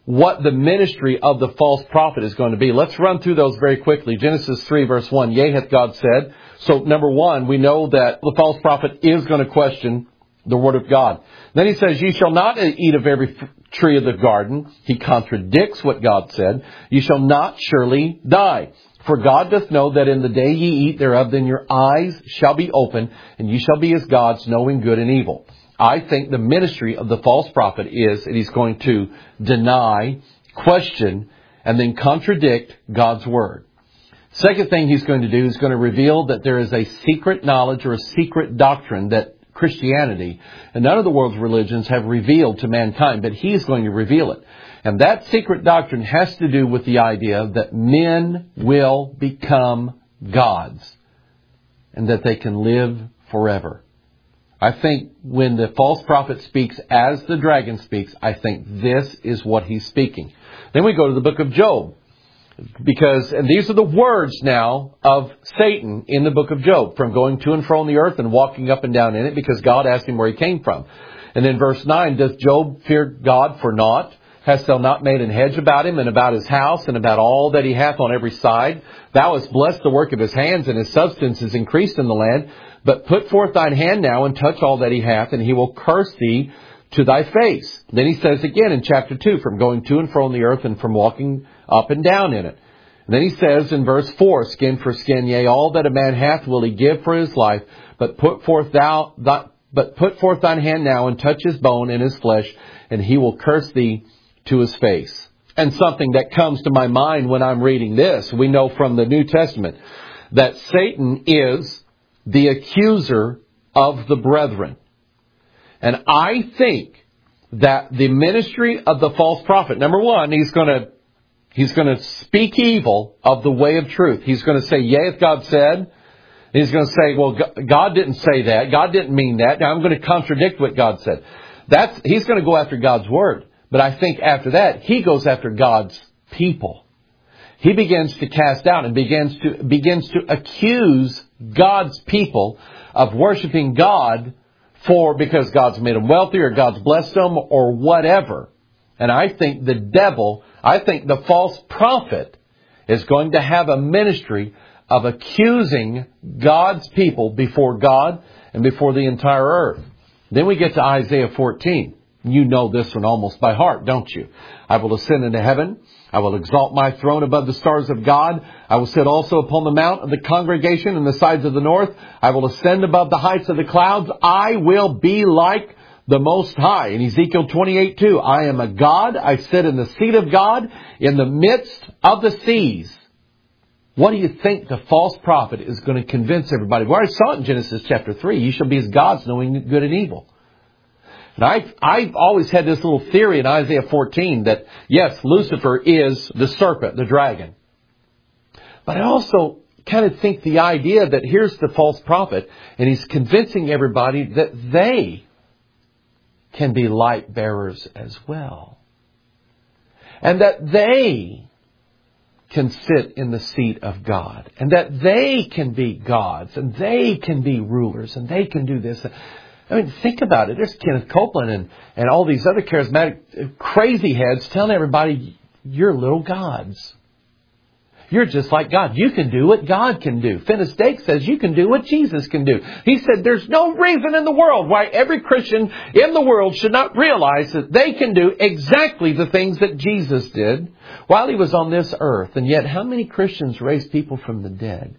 what the ministry of the false prophet is going to be. Let's run through those very quickly. Genesis three verse one, yea, hath God said. So number one, we know that the false prophet is going to question the word of God. Then he says, ye shall not eat of every tree of the garden. He contradicts what God said. You shall not surely die. For God doth know that in the day ye eat thereof, then your eyes shall be open, and ye shall be as gods, knowing good and evil. I think the ministry of the false prophet is that he's going to deny, question, and then contradict God's word. Second thing he's going to do is going to reveal that there is a secret knowledge or a secret doctrine that Christianity and none of the world's religions have revealed to mankind, but he's going to reveal it. And that secret doctrine has to do with the idea that men will become gods and that they can live forever. I think when the false prophet speaks as the dragon speaks, I think this is what he's speaking. Then we go to the book of Job. Because, and these are the words now of Satan in the book of Job, from going to and fro on the earth and walking up and down in it, because God asked him where he came from. And then verse nine, doth Job fear God for naught? Hast thou not made an hedge about him and about his house and about all that he hath on every side? Thou hast blessed the work of his hands, and his substance is increased in the land. But put forth thine hand now and touch all that he hath, and he will curse thee to thy face. Then he says again in chapter two, from going to and fro on the earth and from walking up and down in it. And then he says in verse four, skin for skin, yea, all that a man hath will he give for his life, but put forth thou, th- but put forth thine hand now and touch his bone and his flesh, and he will curse thee to his face. And something that comes to my mind when I'm reading this, we know from the New Testament that Satan is the accuser of the brethren. And I think that the ministry of the false prophet, number one, he's going to He's going to speak evil of the way of truth. He's going to say, yea, hath God said. He's going to say, well, God didn't say that. God didn't mean that. Now I'm going to contradict what God said. That's, he's going to go after God's word. But I think after that, he goes after God's people. He begins to cast out and begins to, begins to accuse God's people of worshiping God for, because God's made them wealthy or God's blessed them or whatever. And I think the devil, I think the false prophet is going to have a ministry of accusing God's people before God and before the entire earth. Then we get to Isaiah fourteen. You know this one almost by heart, don't you? I will ascend into heaven. I will exalt my throne above the stars of God. I will sit also upon the mount of the congregation in the sides of the north. I will ascend above the heights of the clouds. I will be like the Most High. In Ezekiel twenty-eight two, I am a God. I sit in the seat of God in the midst of the seas. What do you think the false prophet is going to convince everybody? We already saw it in Genesis chapter three. You shall be as gods, knowing good and evil. And I've, I've always had this little theory in Isaiah fourteen that, yes, Lucifer is the serpent, the dragon. But I also kind of think the idea that here's the false prophet, and he's convincing everybody that they can be light bearers as well. And that they can sit in the seat of God. And that they can be gods. And they can be rulers. And they can do this. I mean, think about it. There's Kenneth Copeland and, and all these other charismatic crazy heads telling everybody, you're little gods. You're just like God. You can do what God can do. Finis Dake says you can do what Jesus can do. He said there's no reason in the world why every Christian in the world should not realize that they can do exactly the things that Jesus did while he was on this earth. And yet, how many Christians raise people from the dead?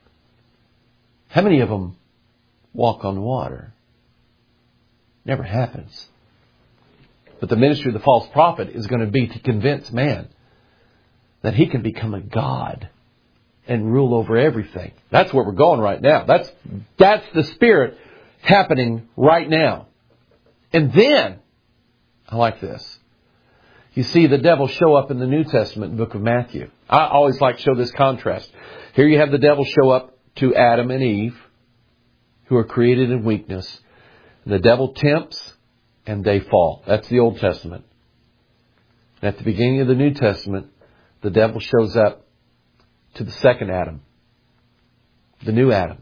How many of them walk on water? Never happens. But the ministry of the false prophet is going to be to convince man that he can become a god and rule over everything. That's where we're going right now. That's, that's the spirit happening right now. And then, I like this. You see the devil show up in the New Testament in the book of Matthew. I always like to show this contrast. Here you have the devil show up to Adam and Eve, who are created in weakness. The devil tempts and they fall. That's the Old Testament. And at the beginning of the New Testament, the devil shows up to the second Adam, the new Adam,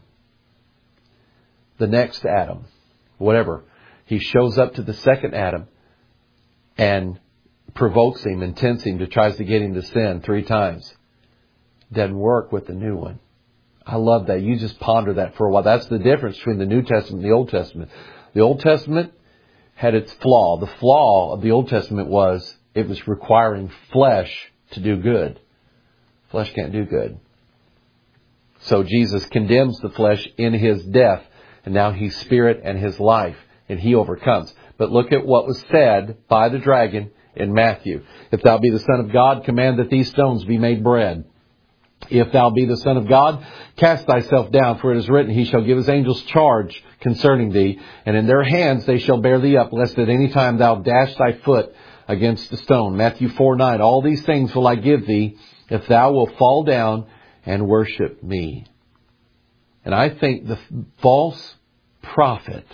the next Adam, whatever. He shows up to the second Adam and provokes him and tempts him to tries to get him to sin three times. Doesn't work with the new one. I love that. You just ponder that for a while. That's the difference between the New Testament and the Old Testament. The Old Testament had its flaw. The flaw of the Old Testament was it was requiring flesh to do good. Flesh can't do good. So Jesus condemns the flesh in His death, and now He's Spirit and His life, and He overcomes. But look at what was said by the dragon in Matthew. If thou be the Son of God, command that these stones be made bread. If thou be the Son of God, cast thyself down, for it is written, He shall give His angels charge concerning thee, and in their hands they shall bear thee up, lest at any time thou dash thy foot against a stone. Matthew four nine, all these things will I give thee, if thou wilt fall down and worship me. And I think the false prophet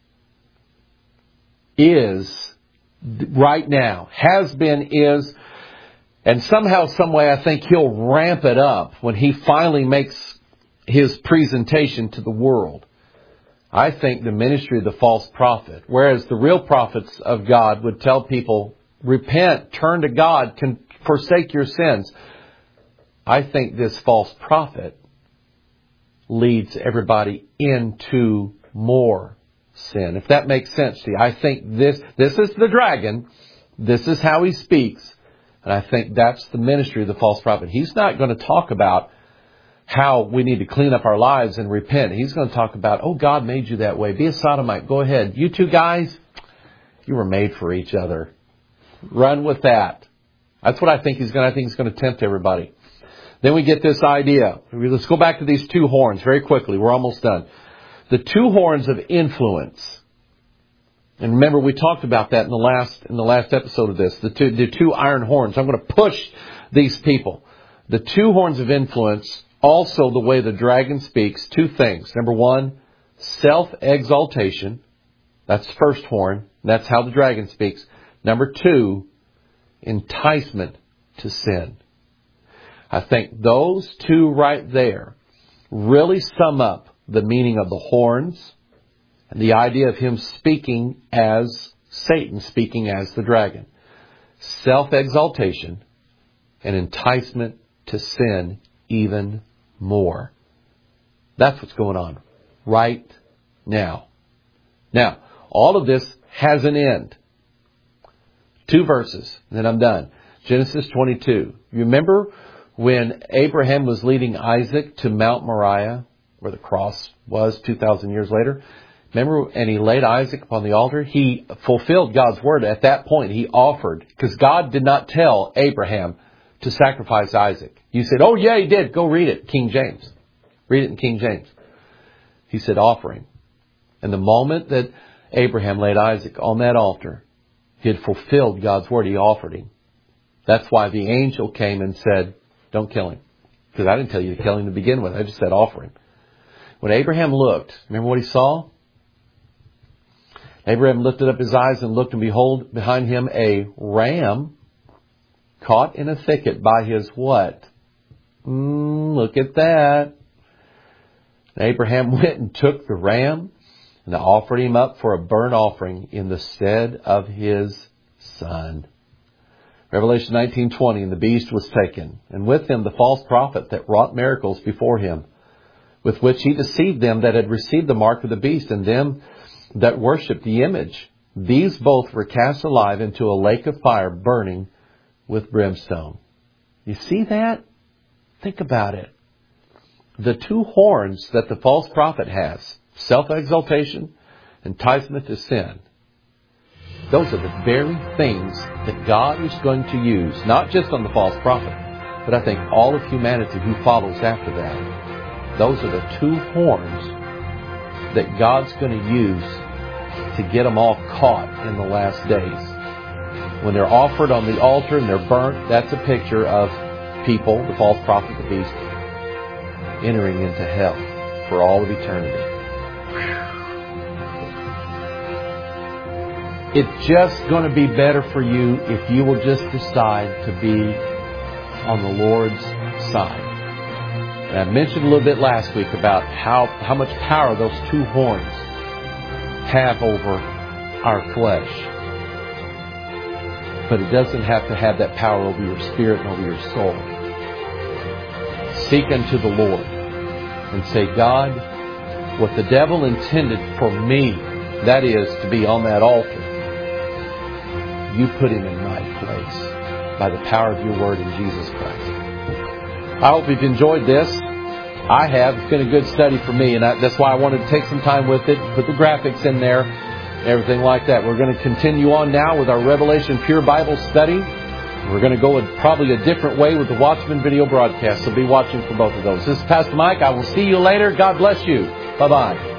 is, right now, has been, is, and somehow, some way, I think he'll ramp it up when he finally makes his presentation to the world. I think the ministry of the false prophet, whereas the real prophets of God would tell people, repent, turn to God, can forsake your sins. I think this false prophet leads everybody into more sin. If that makes sense to you. I think this, this is the dragon. This is how he speaks. And I think that's the ministry of the false prophet. He's not going to talk about how we need to clean up our lives and repent. He's going to talk about, oh, God made you that way. Be a sodomite. Go ahead. You two guys, you were made for each other. Run with that. That's what I think he's going to, I think he's going to tempt everybody. Then we get this idea. Let's go back to these two horns very quickly. We're almost done. The two horns of influence. And remember, we talked about that in the last in the last episode of this. The two, the two iron horns. I'm going to push these people. The two horns of influence, also the way the dragon speaks, two things. Number one, self-exaltation. That's the first horn. That's how the dragon speaks. Number two, enticement to sin. I think those two right there really sum up the meaning of the horns and the idea of him speaking as Satan, speaking as the dragon. Self-exaltation and enticement to sin even more. That's what's going on right now. Now, all of this has an end. Two verses, and then I'm done. Genesis twenty-two. You remember when Abraham was leading Isaac to Mount Moriah, where the cross was two thousand years later? Remember, and he laid Isaac upon the altar? He fulfilled God's word. At that point, he offered, because God did not tell Abraham to sacrifice Isaac. You said, oh yeah, he did. Go read it, King James. Read it in King James. He said offering. And the moment that Abraham laid Isaac on that altar, he had fulfilled God's word. He offered him. That's why the angel came and said, don't kill him. Because I didn't tell you to kill him to begin with. I just said offer him. When Abraham looked, remember what he saw? Abraham lifted up his eyes and looked, and behold, behind him a ram caught in a thicket by his what? Mm, look at that. Abraham went and took the ram and offered him up for a burnt offering in the stead of his son. Revelation nineteen twenty, and the beast was taken, and with him the false prophet that wrought miracles before him, with which he deceived them that had received the mark of the beast, and them that worshipped the image. These both were cast alive into a lake of fire burning with brimstone. You see that? Think about it. The two horns that the false prophet has, self-exaltation, enticement to sin, those are the very things that God is going to use, not just on the false prophet, but I think all of humanity who follows after that. Those are the two horns that God's going to use to get them all caught in the last days. When they're offered on the altar and they're burnt, that's a picture of people, the false prophet, the beast, entering into hell for all of eternity. It's just going to be better for you if you will just decide to be on the Lord's side. And I mentioned a little bit last week about how, how much power those two horns have over our flesh. But it doesn't have to have that power over your spirit and over your soul. Seek unto the Lord and say, God, what the devil intended for me, that is, to be on that altar, you put him in my place by the power of your word in Jesus Christ. I hope you've enjoyed this. I have. It's been a good study for me, and I, that's why I wanted to take some time with it, put the graphics in there, everything like that. We're going to continue on now with our Revelation Pure Bible study. We're going to go a, probably a different way with the Watchman video broadcast, so be watching for both of those. This is Pastor Mike. I will see you later. God bless you. Bye-bye.